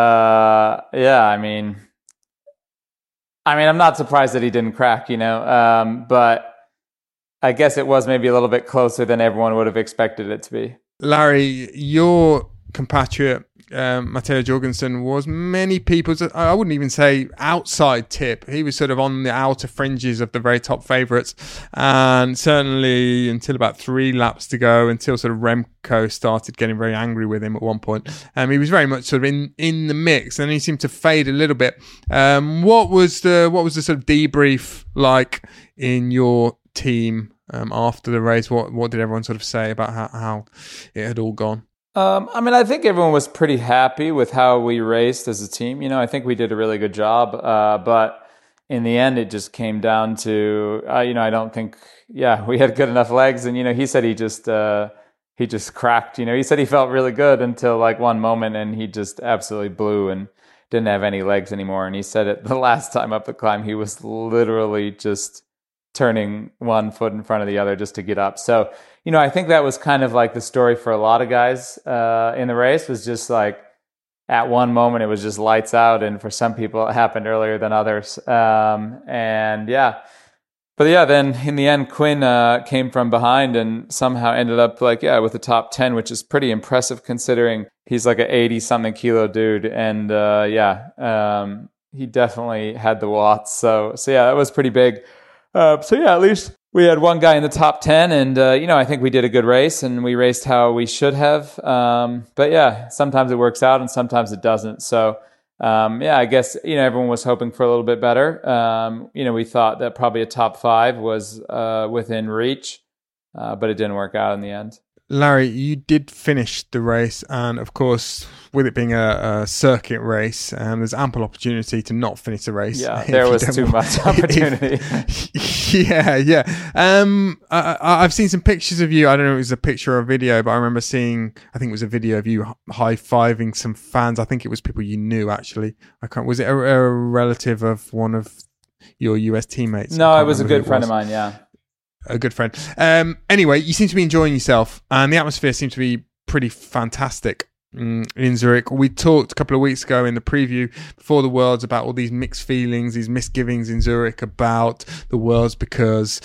I'm not surprised that he didn't crack, but I guess it was maybe a little bit closer than everyone would have expected it to be. Larry, your compatriot, Matteo Jorgensen, was many people's, I wouldn't even say outside tip. He was sort of on the outer fringes of the very top favourites. And certainly until about 3 laps to go, until sort of Remco started getting very angry with him at one point. He was very much sort of in the mix, and he seemed to fade a little bit. What was the sort of debrief like in your team after the race? What did everyone sort of say about how it had all gone? I think everyone was pretty happy with how we raced as a team. I think we did a really good job. But in the end, it just came down to, I don't think, we had good enough legs. And, he said he just cracked, he said he felt really good until like one moment, and he just absolutely blew and didn't have any legs anymore. And he said it the last time up the climb, he was literally just turning one foot in front of the other just to get up. So, I think that was kind of like the story for a lot of guys in the race, was just like, at one moment it was just lights out, and for some people it happened earlier than others. Then in the end, Quinn came from behind and somehow ended up with the top 10, which is pretty impressive considering he's like an 80-something kilo dude. And he definitely had the watts. So that was pretty big. At least we had one guy in the top 10, and I think we did a good race, and we raced how we should have. Sometimes it works out and sometimes it doesn't. So I guess everyone was hoping for a little bit better. We thought that probably a top 5 was within reach, but it didn't work out in the end. Larry, you did finish the race, and of course, with it being a circuit race, there's ample opportunity to not finish the race. Yeah, there was too much opportunity. I've seen some pictures of you. I don't know if it was a picture or a video, but I remember seeing, I think it was a video of you high-fiving some fans. I think it was people you knew, actually. Was it a relative of one of your US teammates? No, it was a good friend of mine, yeah. A good friend. Anyway, you seem to be enjoying yourself, and the atmosphere seems to be pretty fantastic in Zurich. We talked a couple of weeks ago in the preview before the Worlds about all these mixed feelings, these misgivings in Zurich about the Worlds, because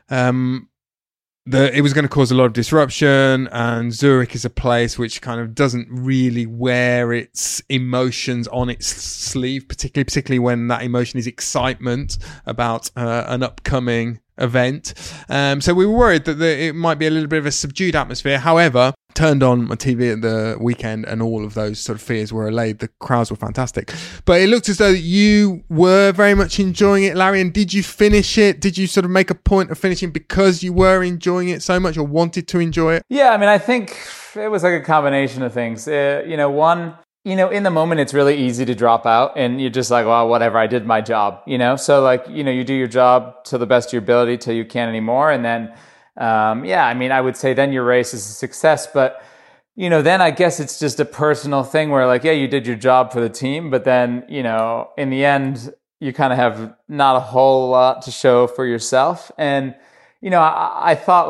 it was going to cause a lot of disruption, and Zurich is a place which kind of doesn't really wear its emotions on its sleeve, particularly when that emotion is excitement about an upcoming event. So we were worried that it might be a little bit of a subdued atmosphere. However, turned on my TV at the weekend and all of those sort of fears were allayed. The crowds were fantastic. But it looked as though you were very much enjoying it, Larry. And did you finish it? Did you sort of make a point of finishing because you were enjoying it so much or wanted to enjoy it? Yeah, I mean, I think it was like a combination of things. In the moment, it's really easy to drop out and you're just like, well, whatever, I did my job, So you do your job to the best of your ability till you can't anymore. And then, I would say then your race is a success. But, then I guess it's just a personal thing where you did your job for the team. But then, in the end, you kind of have not a whole lot to show for yourself. And, I thought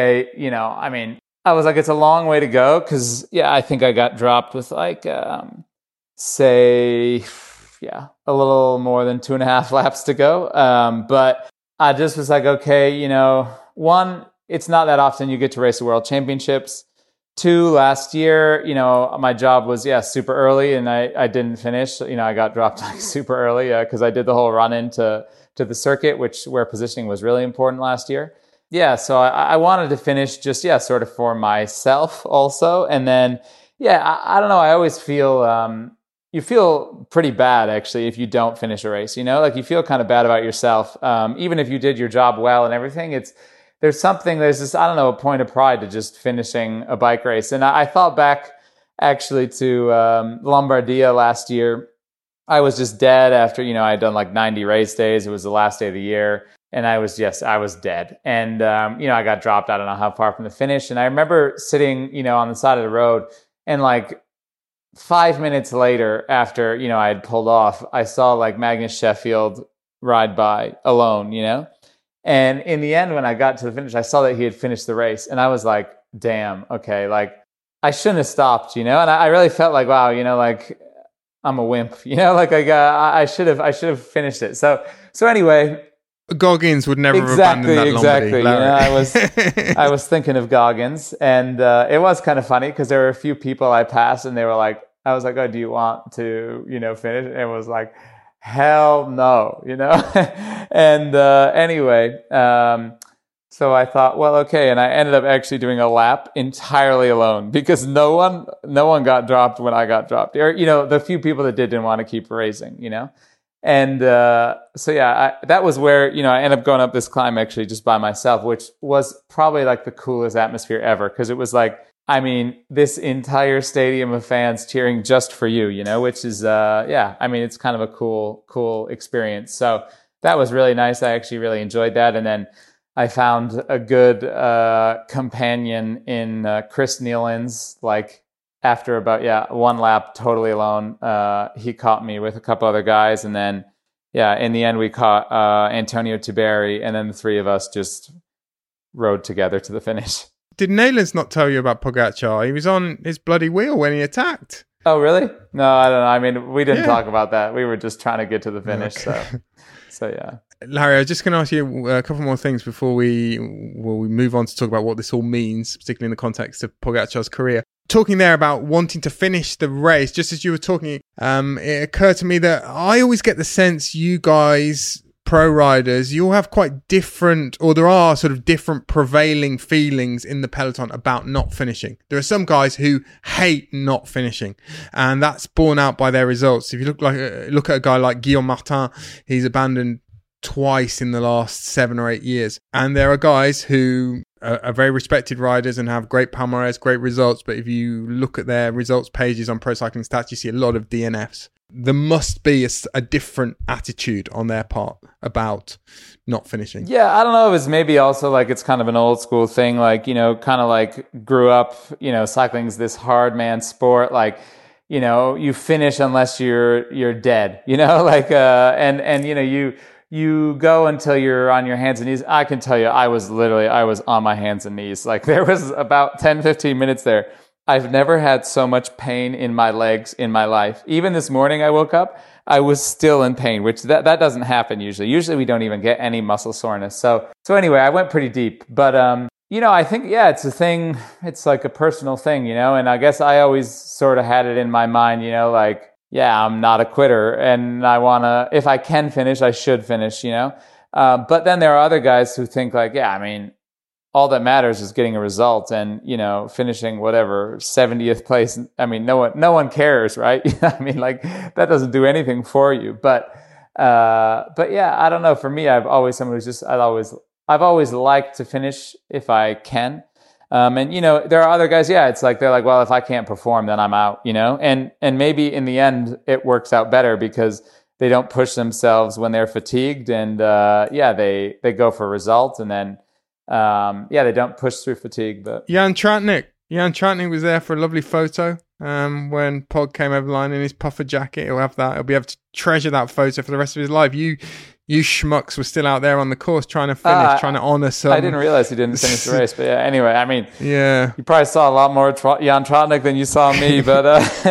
I was like, it's a long way to go because, I think I got dropped with a little more than 2.5 laps to go. But I just was like, okay, one, it's not that often you get to race the World Championships. 2, last year, my job was, super early and I didn't finish. I got dropped super early because I did the whole run into the circuit, where positioning was really important last year. Yeah, so I wanted to finish just, sort of for myself also. And then, I don't know, I always feel, you feel pretty bad actually if you don't finish a race, you feel kind of bad about yourself. Even if you did your job well and everything, there's this, I don't know, a point of pride to just finishing a bike race. And I thought back actually to Lombardia last year. I was just dead after, I had done 90 race days. It was the last day of the year. And I was dead. And, I got dropped, I don't know how far from the finish. And I remember sitting, on the side of the road and 5 minutes later after, I had pulled off, I saw Magnus Sheffield ride by alone, And in the end, when I got to the finish, I saw that he had finished the race. And I was like, damn, okay, I shouldn't have stopped, And I really felt wow, I'm a wimp, I should have finished it. So anyway, Goggins would never have abandoned that Exactly. I was thinking of Goggins, and it was kind of funny because there were a few people I passed, and they were like, I was like, "Oh, do you want to, finish?" And it was like, "Hell no," And anyway, so I thought, well, okay, and I ended up actually doing a lap entirely alone because no one got dropped when I got dropped, or the few people that didn't want to keep racing, And that was where, I ended up going up this climb actually just by myself, which was probably the coolest atmosphere ever. Cause it was this entire stadium of fans cheering just for you, which is, it's kind of a cool experience. So that was really nice. I actually really enjoyed that. And then I found a good companion in Chris Nealons, like after about, one lap totally alone. He caught me with a couple other guys. And then, in the end, we caught Antonio Tiberi. And then the three of us just rode together to the finish. Did Nealons not tell you about Pogacar? He was on his bloody wheel when he attacked. Oh, really? No, I don't know. I mean, we didn't talk about that. We were just trying to get to the finish. Okay. So yeah. Larry, I was just going to ask you a couple more things before we move on to talk about what this all means, particularly in the context of Pogacar's career. Talking there about wanting to finish the race, just as you were talking, it occurred to me that I always get the sense you guys, pro riders, you all have quite different, or there are sort of different prevailing feelings in the peloton about not finishing. There are some guys who hate not finishing, and that's borne out by their results. If you look at a guy like Guillaume Martin, he's abandoned twice in the last 7 or 8 years. And there are guys who are very respected riders and have great palmarès, great results. But if you look at their results pages on Pro Cycling Stats, you see a lot of DNFs. There must be a different attitude on their part about not finishing. Yeah, I don't know. It was maybe also like it's kind of an old school thing. Like, kind of like grew up, cycling's this hard man sport. Like, you finish unless you're dead, you go until you're on your hands and knees. I can tell you, I was on my hands and knees. Like there was about 10, 15 minutes there. I've never had so much pain in my legs in my life. Even this morning I woke up, I was still in pain, which that doesn't happen usually. Usually we don't even get any muscle soreness. So anyway, I went pretty deep. But, I think, it's a thing. It's like a personal thing, and I guess I always sort of had it in my mind, I'm not a quitter and I want to, if I can finish, I should finish, but then there are other guys who think like, all that matters is getting a result and, finishing whatever 70th place. I mean, no one cares, right? I mean, like that doesn't do anything for you, but I don't know. For me, I've always liked to finish if I can. And there are other guys, it's like, they're like, well, if I can't perform, then I'm out, and maybe in the end it works out better because they don't push themselves when they're fatigued and, they go for results and then, they don't push through fatigue. But Jan Tratnik was there for a lovely photo. When Pog came over the line in his puffer jacket, he'll have that. He'll be able to treasure that photo for the rest of his life. You schmucks were still out there on the course trying to finish, trying to honour some... I didn't realise he didn't finish the race, but anyway, I mean... Yeah. You probably saw a lot more Jan Tratnik than you saw me, but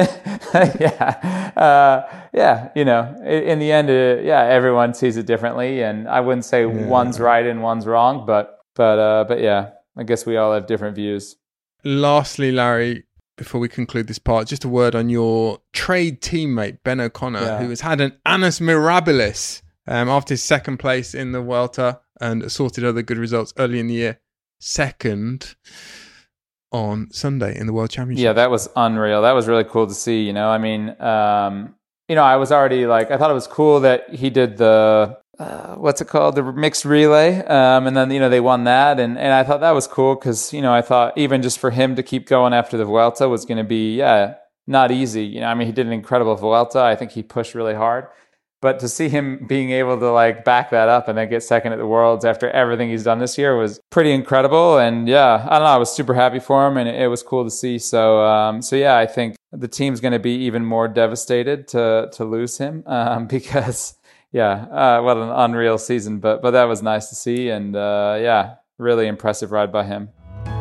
in the end, everyone sees it differently, and I wouldn't say one's right and one's wrong, but I guess we all have different views. Lastly, Larry, before we conclude this part, just a word on your trade teammate, Ben O'Connor, who has had an annus mirabilis after his second place in the Vuelta and sorted other good results early in the year. Second on Sunday in the World Championship. Yeah, that was unreal. That was really cool to see, I mean, I was already like, I thought it was cool that he did the... the mixed relay, and then they won that, and I thought that was cool because I thought even just for him to keep going after the Vuelta was going to be not easy. I mean, he did an incredible Vuelta. I think he pushed really hard, but to see him being able to like back that up and then get second at the Worlds after everything he's done this year was pretty incredible. And I don't know, I was super happy for him, and it was cool to see. So I think the team's going to be even more devastated to lose him because. What an unreal season, but that was nice to see, and really impressive ride by him.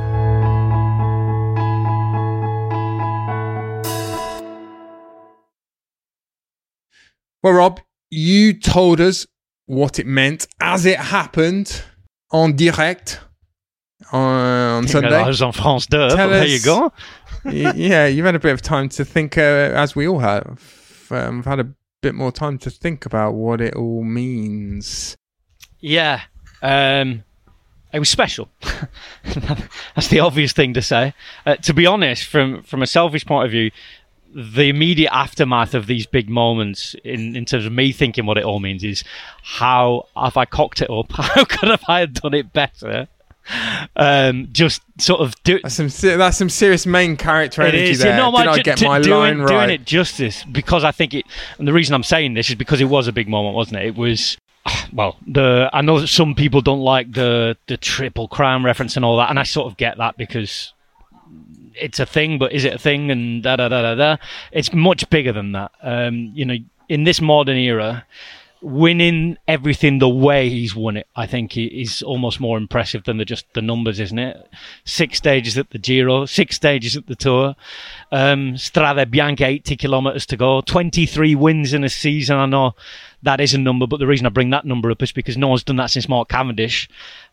Well, Rob, you told us what it meant as it happened en direct on Sunday. I was on France 2, there you go. You've had a bit of time to think, as we all have. We've had a bit more time to think about what it all means. It was special. That's the obvious thing to say. To be honest, from a selfish point of view, the immediate aftermath of these big moments in terms of me thinking what it all means is how have I cocked it up? How could I have done it better? Just sort of do that's some serious main character energy there. Did I get my line right? Doing it justice, because I think it, and the reason I'm saying this is because it was a big moment, wasn't it? It was, I know that some people don't like the Triple Crown reference and all that, and I sort of get that because it's a thing, but is it a thing? And da-da-da-da-da. It's much bigger than that. In this modern era, winning everything the way he's won it, I think is almost more impressive than just the numbers, isn't it? 6 stages at the Giro, 6 stages at the Tour, Strade Bianche, 80 kilometres to go, 23 wins in a season. I know that is a number, but the reason I bring that number up is because no one's done that since Mark Cavendish,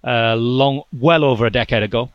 well over a decade ago.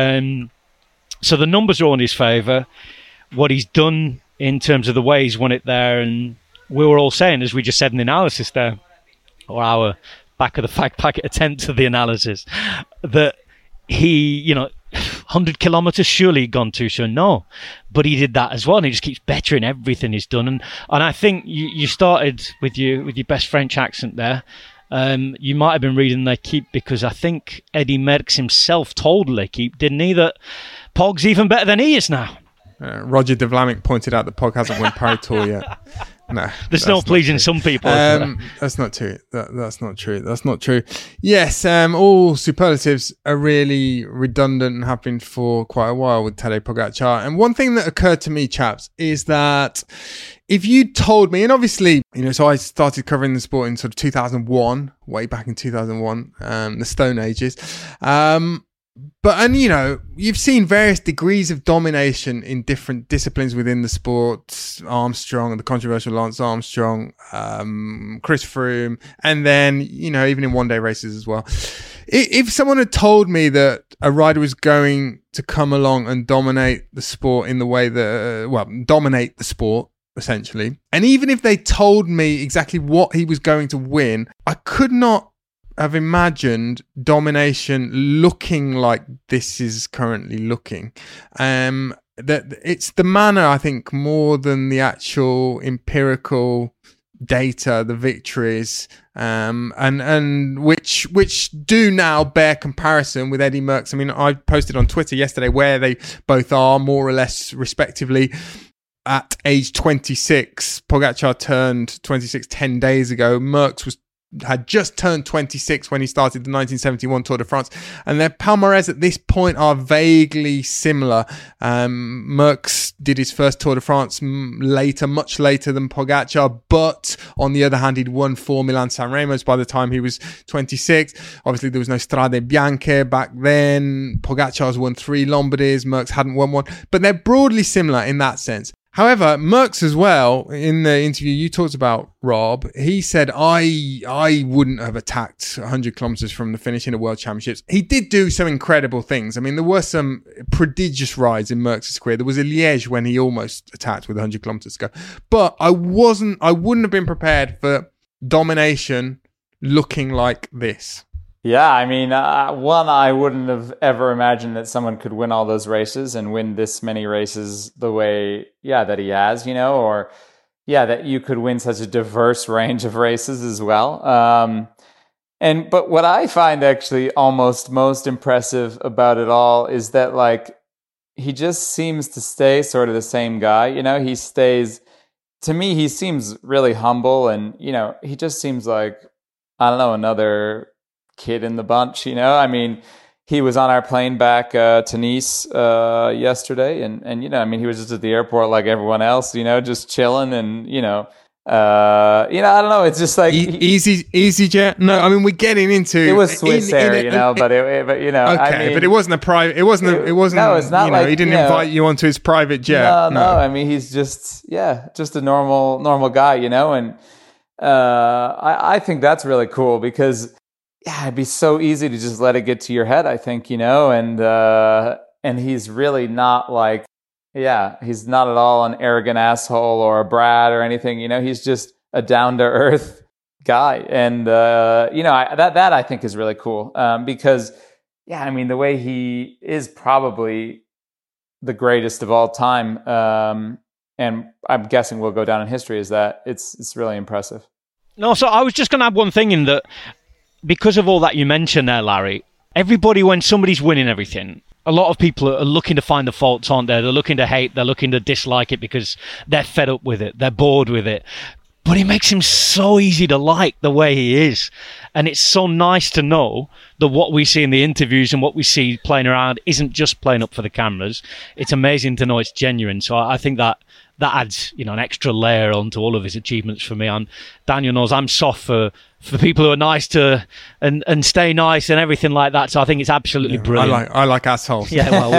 So the numbers are all in his favour. What he's done in terms of the way he's won it there, and we were all saying, as we just said in the analysis there, or our back of the fact packet attempt to the analysis, that he, 100 kilometres, surely he'd gone too soon. No, but he did that as well, and he just keeps bettering everything he's done. And I think you started with your best French accent there. You might have been reading L'Equipe, because I think Eddy Merckx himself told L'Equipe, didn't he, that Pog's even better than he is now. Roger de Vlaminck pointed out that Pog hasn't won Paris Tour yet. No, there's no pleasing some people. That's not true. That's not true. That's not true. Yes, all superlatives are really redundant and have been for quite a while with Tadej Pogačar. And one thing that occurred to me, chaps, is that if you told me, and obviously, so I started covering the sport in sort of 2001, way back in 2001, the Stone Ages. But you've seen various degrees of domination in different disciplines within the sport. Armstrong, the controversial Lance Armstrong, Chris Froome, and then, even in one-day races as well. If someone had told me that a rider was going to come along and dominate the sport in the way that, dominate the sport, essentially, and even if they told me exactly what he was going to win, I could not have imagined domination looking like this is currently looking. That it's the manner, I think, more than the actual empirical data, the victories, and which do now bear comparison with Eddy Merckx. I mean, I posted on Twitter yesterday where they both are, more or less, respectively. At age 26, Pogačar turned 26 10 days ago. Merckx had just turned 26 when he started the 1971 Tour de France, and their palmarès at this point are vaguely similar. Merckx did his first Tour de France much later than Pogačar, but on the other hand, he'd won 4 Milan-San Remos by the time he was 26. Obviously, there was no Strade Bianche back then. Pogačar's won 3 Lombardis, Merckx hadn't won one, but they're broadly similar in that sense. However, Merckx as well, in the interview you talked about, Rob, he said, I wouldn't have attacked 100 kilometres from the finish in the World Championships. He did do some incredible things. I mean, there were some prodigious rides in Merckx's career. There was a Liège when he almost attacked with 100 kilometres to go. But I wouldn't have been prepared for domination looking like this. Yeah, I mean, I wouldn't have ever imagined that someone could win all those races and win this many races the way, that he has, or, that you could win such a diverse range of races as well. But what I find actually almost most impressive about it all is that, he just seems to stay sort of the same guy. He stays, to me, he seems really humble, and, he just seems like, I don't know, another kid in the bunch, I mean, he was on our plane back to Nice yesterday, and he was just at the airport like everyone else, just chilling, and I don't know, it's just like EasyJet. No, I mean, we're getting into it was Swiss Air, but okay, I mean, but it wasn't a private. It wasn't. No, it's not. He didn't invite you onto his private jet. No. I mean, he's just a normal guy, and I think that's really cool because. Yeah, it'd be so easy to just let it get to your head, I think, and he's really not like, he's not at all an arrogant asshole or a brat or anything, he's just a down-to-earth guy. And, that I think is really cool because, I mean, the way he is probably the greatest of all time, and I'm guessing will go down in history, is that it's really impressive. No, so I was just going to add one thing in that, because of all that you mentioned there, Larry, everybody, when somebody's winning everything, a lot of people are looking to find the faults, aren't they? They're looking to hate, they're looking to dislike it because they're fed up with it, they're bored with it. but he makes him so easy to like the way he is. And it's so nice to know that what we see in the interviews and what we see playing around isn't just playing up for the cameras. It's amazing to know it's genuine. So I think that adds, an extra layer onto all of his achievements for me. Daniel knows I'm soft for people who are nice to and stay nice and everything like that. So I think it's absolutely brilliant. I like assholes. Yeah, well,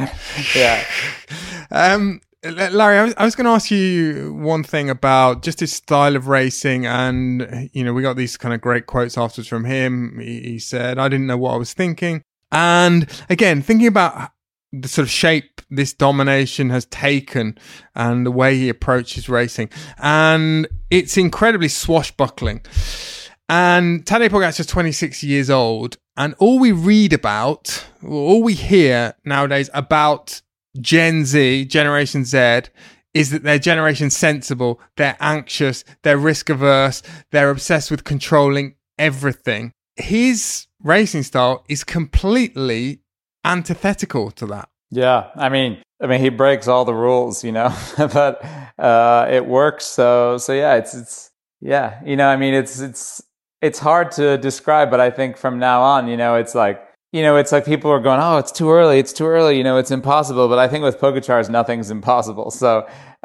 yeah. Larry, I was going to ask you one thing about just his style of racing, and we got these kind of great quotes afterwards from him. He said, "I didn't know what I was thinking," and again, thinking about the sort of shape this domination has taken and the way he approaches racing, and it's incredibly swashbuckling. And Tadej Pogacar is 26 years old, and all we read about, or all we hear nowadays about Gen Z, Generation Z, is that they're generation sensible, they're anxious, they're risk averse, they're obsessed with controlling everything. His racing style is completely antithetical to that. Yeah, I mean, he breaks all the rules, but it works. So yeah, it's hard to describe, but I think from now on, it's like people are going, oh, it's too early, it's impossible. But I think with Pogacar, nothing's impossible. So,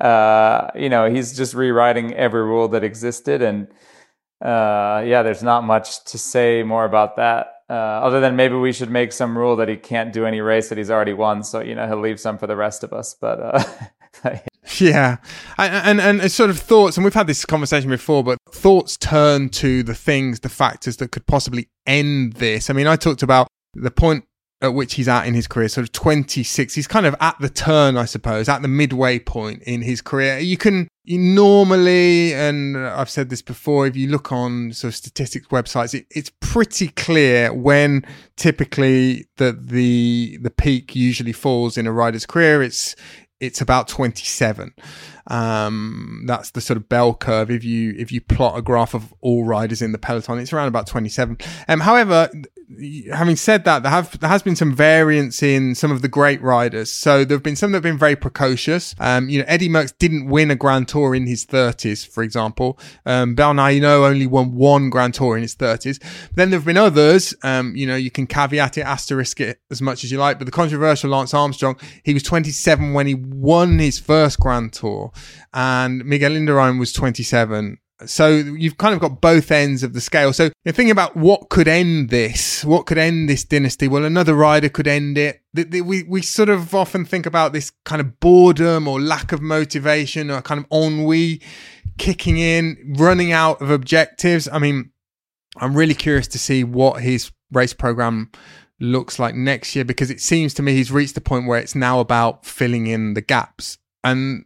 he's just rewriting every rule that existed. And, there's not much to say more about that. Other than maybe we should make some rule that he can't do any race that he's already won. So, he'll leave some for the rest of us. But, yeah. And sort of thoughts, and we've had this conversation before, but thoughts turn to the factors that could possibly end this. I mean, I talked about the point at which he's at in his career, sort of 26. He's kind of at the turn, I suppose, at the midway point in his career. You normally, and I've said this before, if you look on sort of statistics websites, it's pretty clear when typically the peak usually falls in a rider's career. It's about 27. That's the sort of bell curve. If you plot a graph of all riders in the peloton, it's around about 27. However, having said that, there has been some variance in some of the great riders. So there have been some that have been very precocious. Eddie Merckx didn't win a Grand Tour in his 30s, for example. Bernard Hinault only won one Grand Tour in his 30s. But then there have been others. You can caveat it, asterisk it as much as you like. But the controversial Lance Armstrong, he was 27 when he won his first Grand Tour, and Miguel Indurain was 27. So you've kind of got both ends of the scale. So you're thinking about what could end this dynasty. Well, another rider could end it. We sort of often think about this kind of boredom or lack of motivation or kind of ennui kicking in, running out of objectives. I mean, I'm really curious to see what his race program looks like next year, because it seems to me he's reached the point where it's now about filling in the gaps, and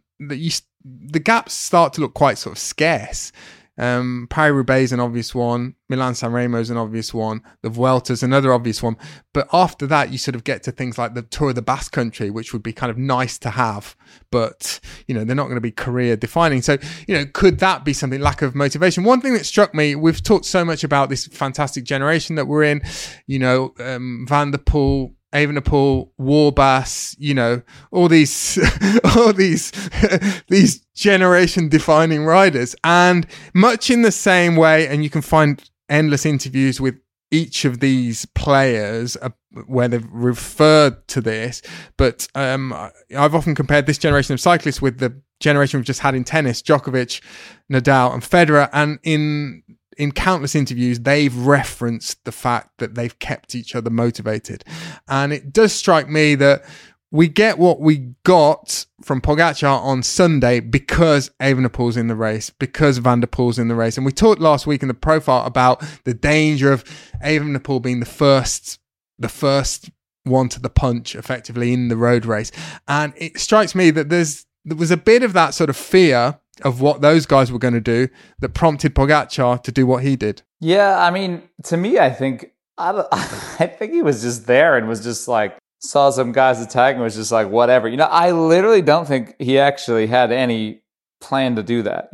the gaps start to look quite sort of scarce. Paris-Roubaix is an obvious one. Milan-San Remo is an obvious one. The Vuelta is another obvious one. But after that, you sort of get to things like the Tour of the Basque Country, which would be kind of nice to have, but, they're not going to be career defining. So, could that be something, lack of motivation? One thing that struck me, we've talked so much about this fantastic generation that we're in, Van der Poel, Evenepoel, Warbasse, all these these generation defining riders, and much in the same way, and you can find endless interviews with each of these players where they've referred to this, but I've often compared this generation of cyclists with the generation we've just had in tennis, Djokovic, Nadal and Federer, and in countless interviews, they've referenced the fact that they've kept each other motivated. And it does strike me that we get what we got from Pogacar on Sunday because Evenepoel's in the race, because Van der Poel's in the race. And we talked last week in the profile about the danger of Evenepoel being the first one to the punch, effectively, in the road race. And it strikes me that there was a bit of that sort of fear of what those guys were going to do that prompted Pogacar to do what he did. Yeah, I mean, to me, I think he was just there and was just like, saw some guys attacking and was just like, whatever. I literally don't think he actually had any plan to do that,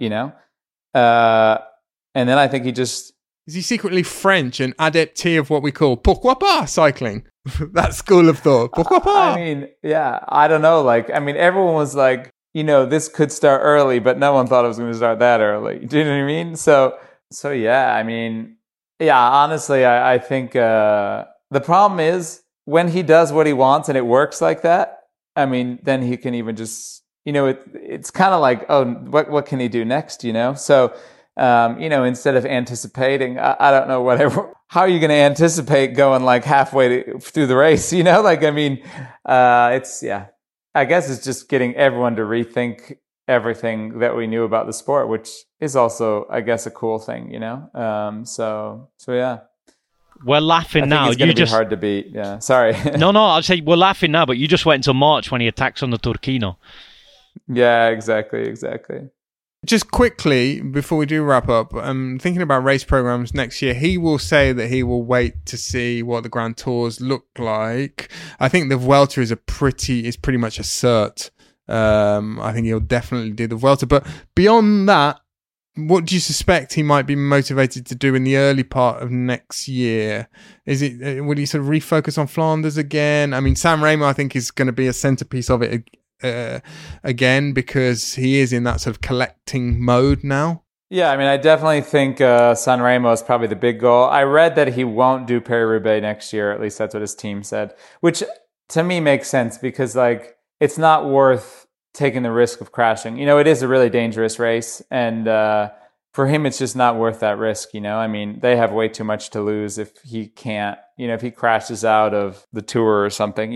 and then I think he just... Is he secretly French and adepte of what we call pourquoi pas cycling? That school of thought. Pourquoi pas? I mean, yeah, I don't know. Everyone was like, this could start early, but no one thought it was going to start that early. Do you know what I mean? So yeah, I mean, yeah, honestly, I think the problem is when he does what he wants and it works like that, I mean, then he can even just, it's kind of like, oh, what can he do next, So, instead of anticipating, I don't know, whatever, how are you going to anticipate going like halfway through the race, I guess it's just getting everyone to rethink everything that we knew about the sport, which is also, I guess, a cool thing, So yeah. We're laughing now. It's going to be hard to beat. Yeah, sorry. No, I'd say we're laughing now, but you just wait until March when he attacks on the Turquino. Yeah, exactly. Just quickly, before we do wrap up, thinking about race programs next year, he will say that he will wait to see what the Grand Tours look like. I think the Vuelta is pretty much a cert. I think he'll definitely do the Vuelta. But beyond that, what do you suspect he might be motivated to do in the early part of next year? Would he sort of refocus on Flanders again? I mean, San Remo, I think, is going to be a centerpiece of it again, because he is in that sort of collecting mode now. Yeah, I mean, I definitely think San Remo is probably the big goal. I read that he won't do Paris-Roubaix next year. At least that's what his team said, which to me makes sense because it's not worth taking the risk of crashing. It is a really dangerous race, and for him, it's just not worth that risk. I mean, they have way too much to lose if he can't, if he crashes out of the Tour or something,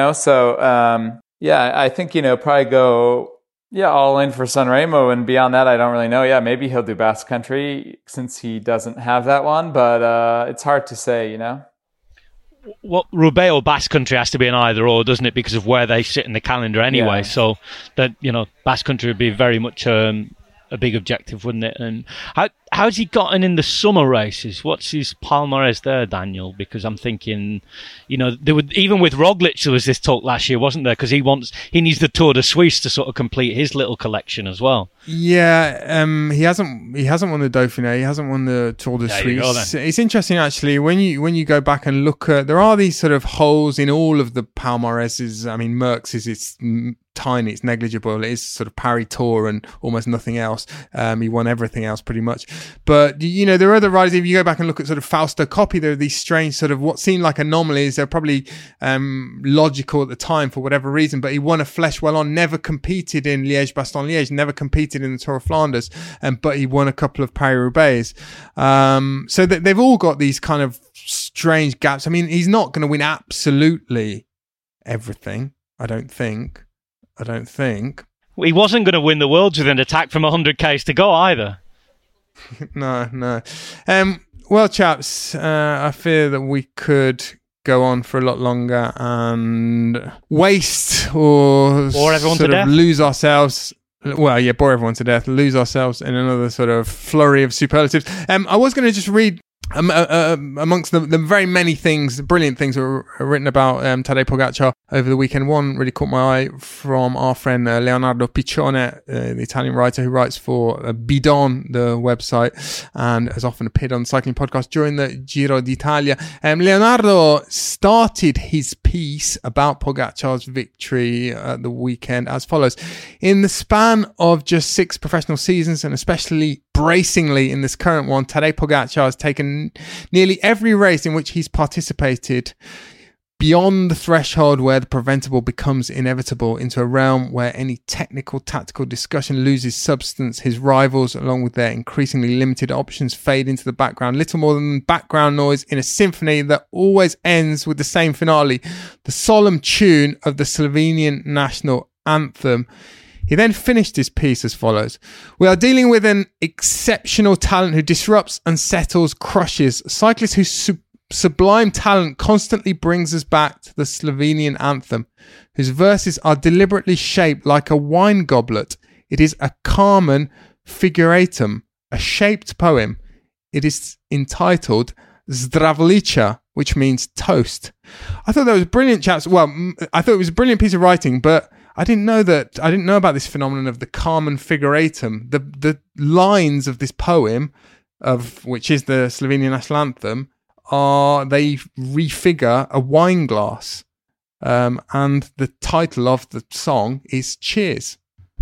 So, yeah, I think, probably go, all in for San Remo, and beyond that, I don't really know. Yeah, maybe he'll do Basque Country since he doesn't have that one, but it's hard to say, Well, Roubaix or Basque Country has to be an either or, doesn't it? Because of where they sit in the calendar anyway. Yeah. So that, Basque Country would be very much a big objective, wouldn't it? And how's he gotten in the summer races? What's his palmarès there, Daniel? Because I'm thinking, even with Roglic, there was this talk last year, wasn't there? Because he needs the Tour de Suisse to sort of complete his little collection as well. Yeah, he hasn't won the Dauphiné. He hasn't won the Tour de Suisse. It's interesting actually when you go back and look at, there are these sort of holes in all of the palmarèses. I mean, Merckx is tiny, it's negligible. It is sort of Paris Tour and almost nothing else. He won everything else pretty much. But there are other riders. If you go back and look at sort of Fausto Coppi, there are these strange sort of what seemed like anomalies. They're probably logical at the time for whatever reason. But he won a Flèche Wallonne, never competed in Liège-Bastogne-Liège, never competed in the Tour of Flanders, but he won a couple of Paris-Roubaix. So they've all got these kind of strange gaps. I mean, he's not going to win absolutely everything, I don't think. He wasn't going to win the Worlds with an attack from 100 k's to go either. No. Well, chaps, I fear that we could go on for a lot longer and waste or everyone sort to of death. Lose ourselves. Well, yeah, bore everyone to death, lose ourselves in another sort of flurry of superlatives. I was going to just read amongst the very many things, brilliant things that were written about Tadej Pogacar over the weekend. One really caught my eye from our friend Leonardo Piccione, the Italian writer who writes for Bidon, the website, and has often appeared on the Cycling Podcast during the Giro d'Italia. Leonardo started his piece about Pogacar's victory at the weekend as follows. In the span of just 6 professional seasons, and especially bracingly in this current one, Tadej Pogacar has taken nearly every race in which he's participated beyond the threshold where the preventable becomes inevitable into a realm where any technical, tactical discussion loses substance. His rivals, along with their increasingly limited options, fade into the background, little more than background noise in a symphony that always ends with the same finale, the solemn tune of the Slovenian national anthem. He then finished his piece as follows. We are dealing with an exceptional talent who disrupts, unsettles, crushes. A cyclist whose sublime talent constantly brings us back to the Slovenian anthem, whose verses are deliberately shaped like a wine goblet. It is a Carmen figuratum, a shaped poem. It is entitled Zdravlicha, which means toast. I thought that was brilliant, chaps. Well, I thought it was a brilliant piece of writing, but I didn't know about this phenomenon of the Carmen figuratum. The lines of this poem, of which is the Slovenian national anthem, they refigure a wine glass, and the title of the song is Cheers.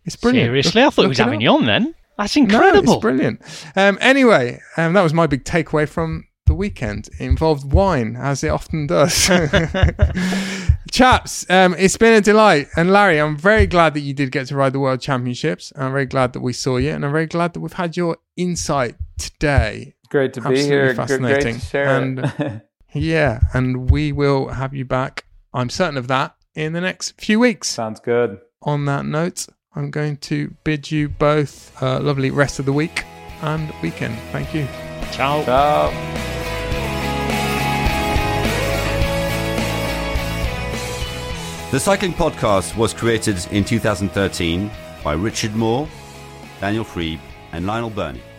It's brilliant. Seriously, I thought he was having you on then. That's incredible. No, it's brilliant. Anyway, that was my big takeaway from the weekend. It involved wine, as it often does. Chaps, it's been a delight. And Larry, I'm very glad that you did get to ride the World Championships. I'm very glad that we saw you, and I'm very glad that we've had your insight today. Great to be here. Fascinating. Great to share it. And we will have you back, I'm certain of that, in the next few weeks. Sounds good. On that note, I'm going to bid you both a lovely rest of the week and weekend. Thank you. Ciao. Ciao. The Cycling Podcast was created in 2013 by Richard Moore, Daniel Freeb, and Lionel Burney.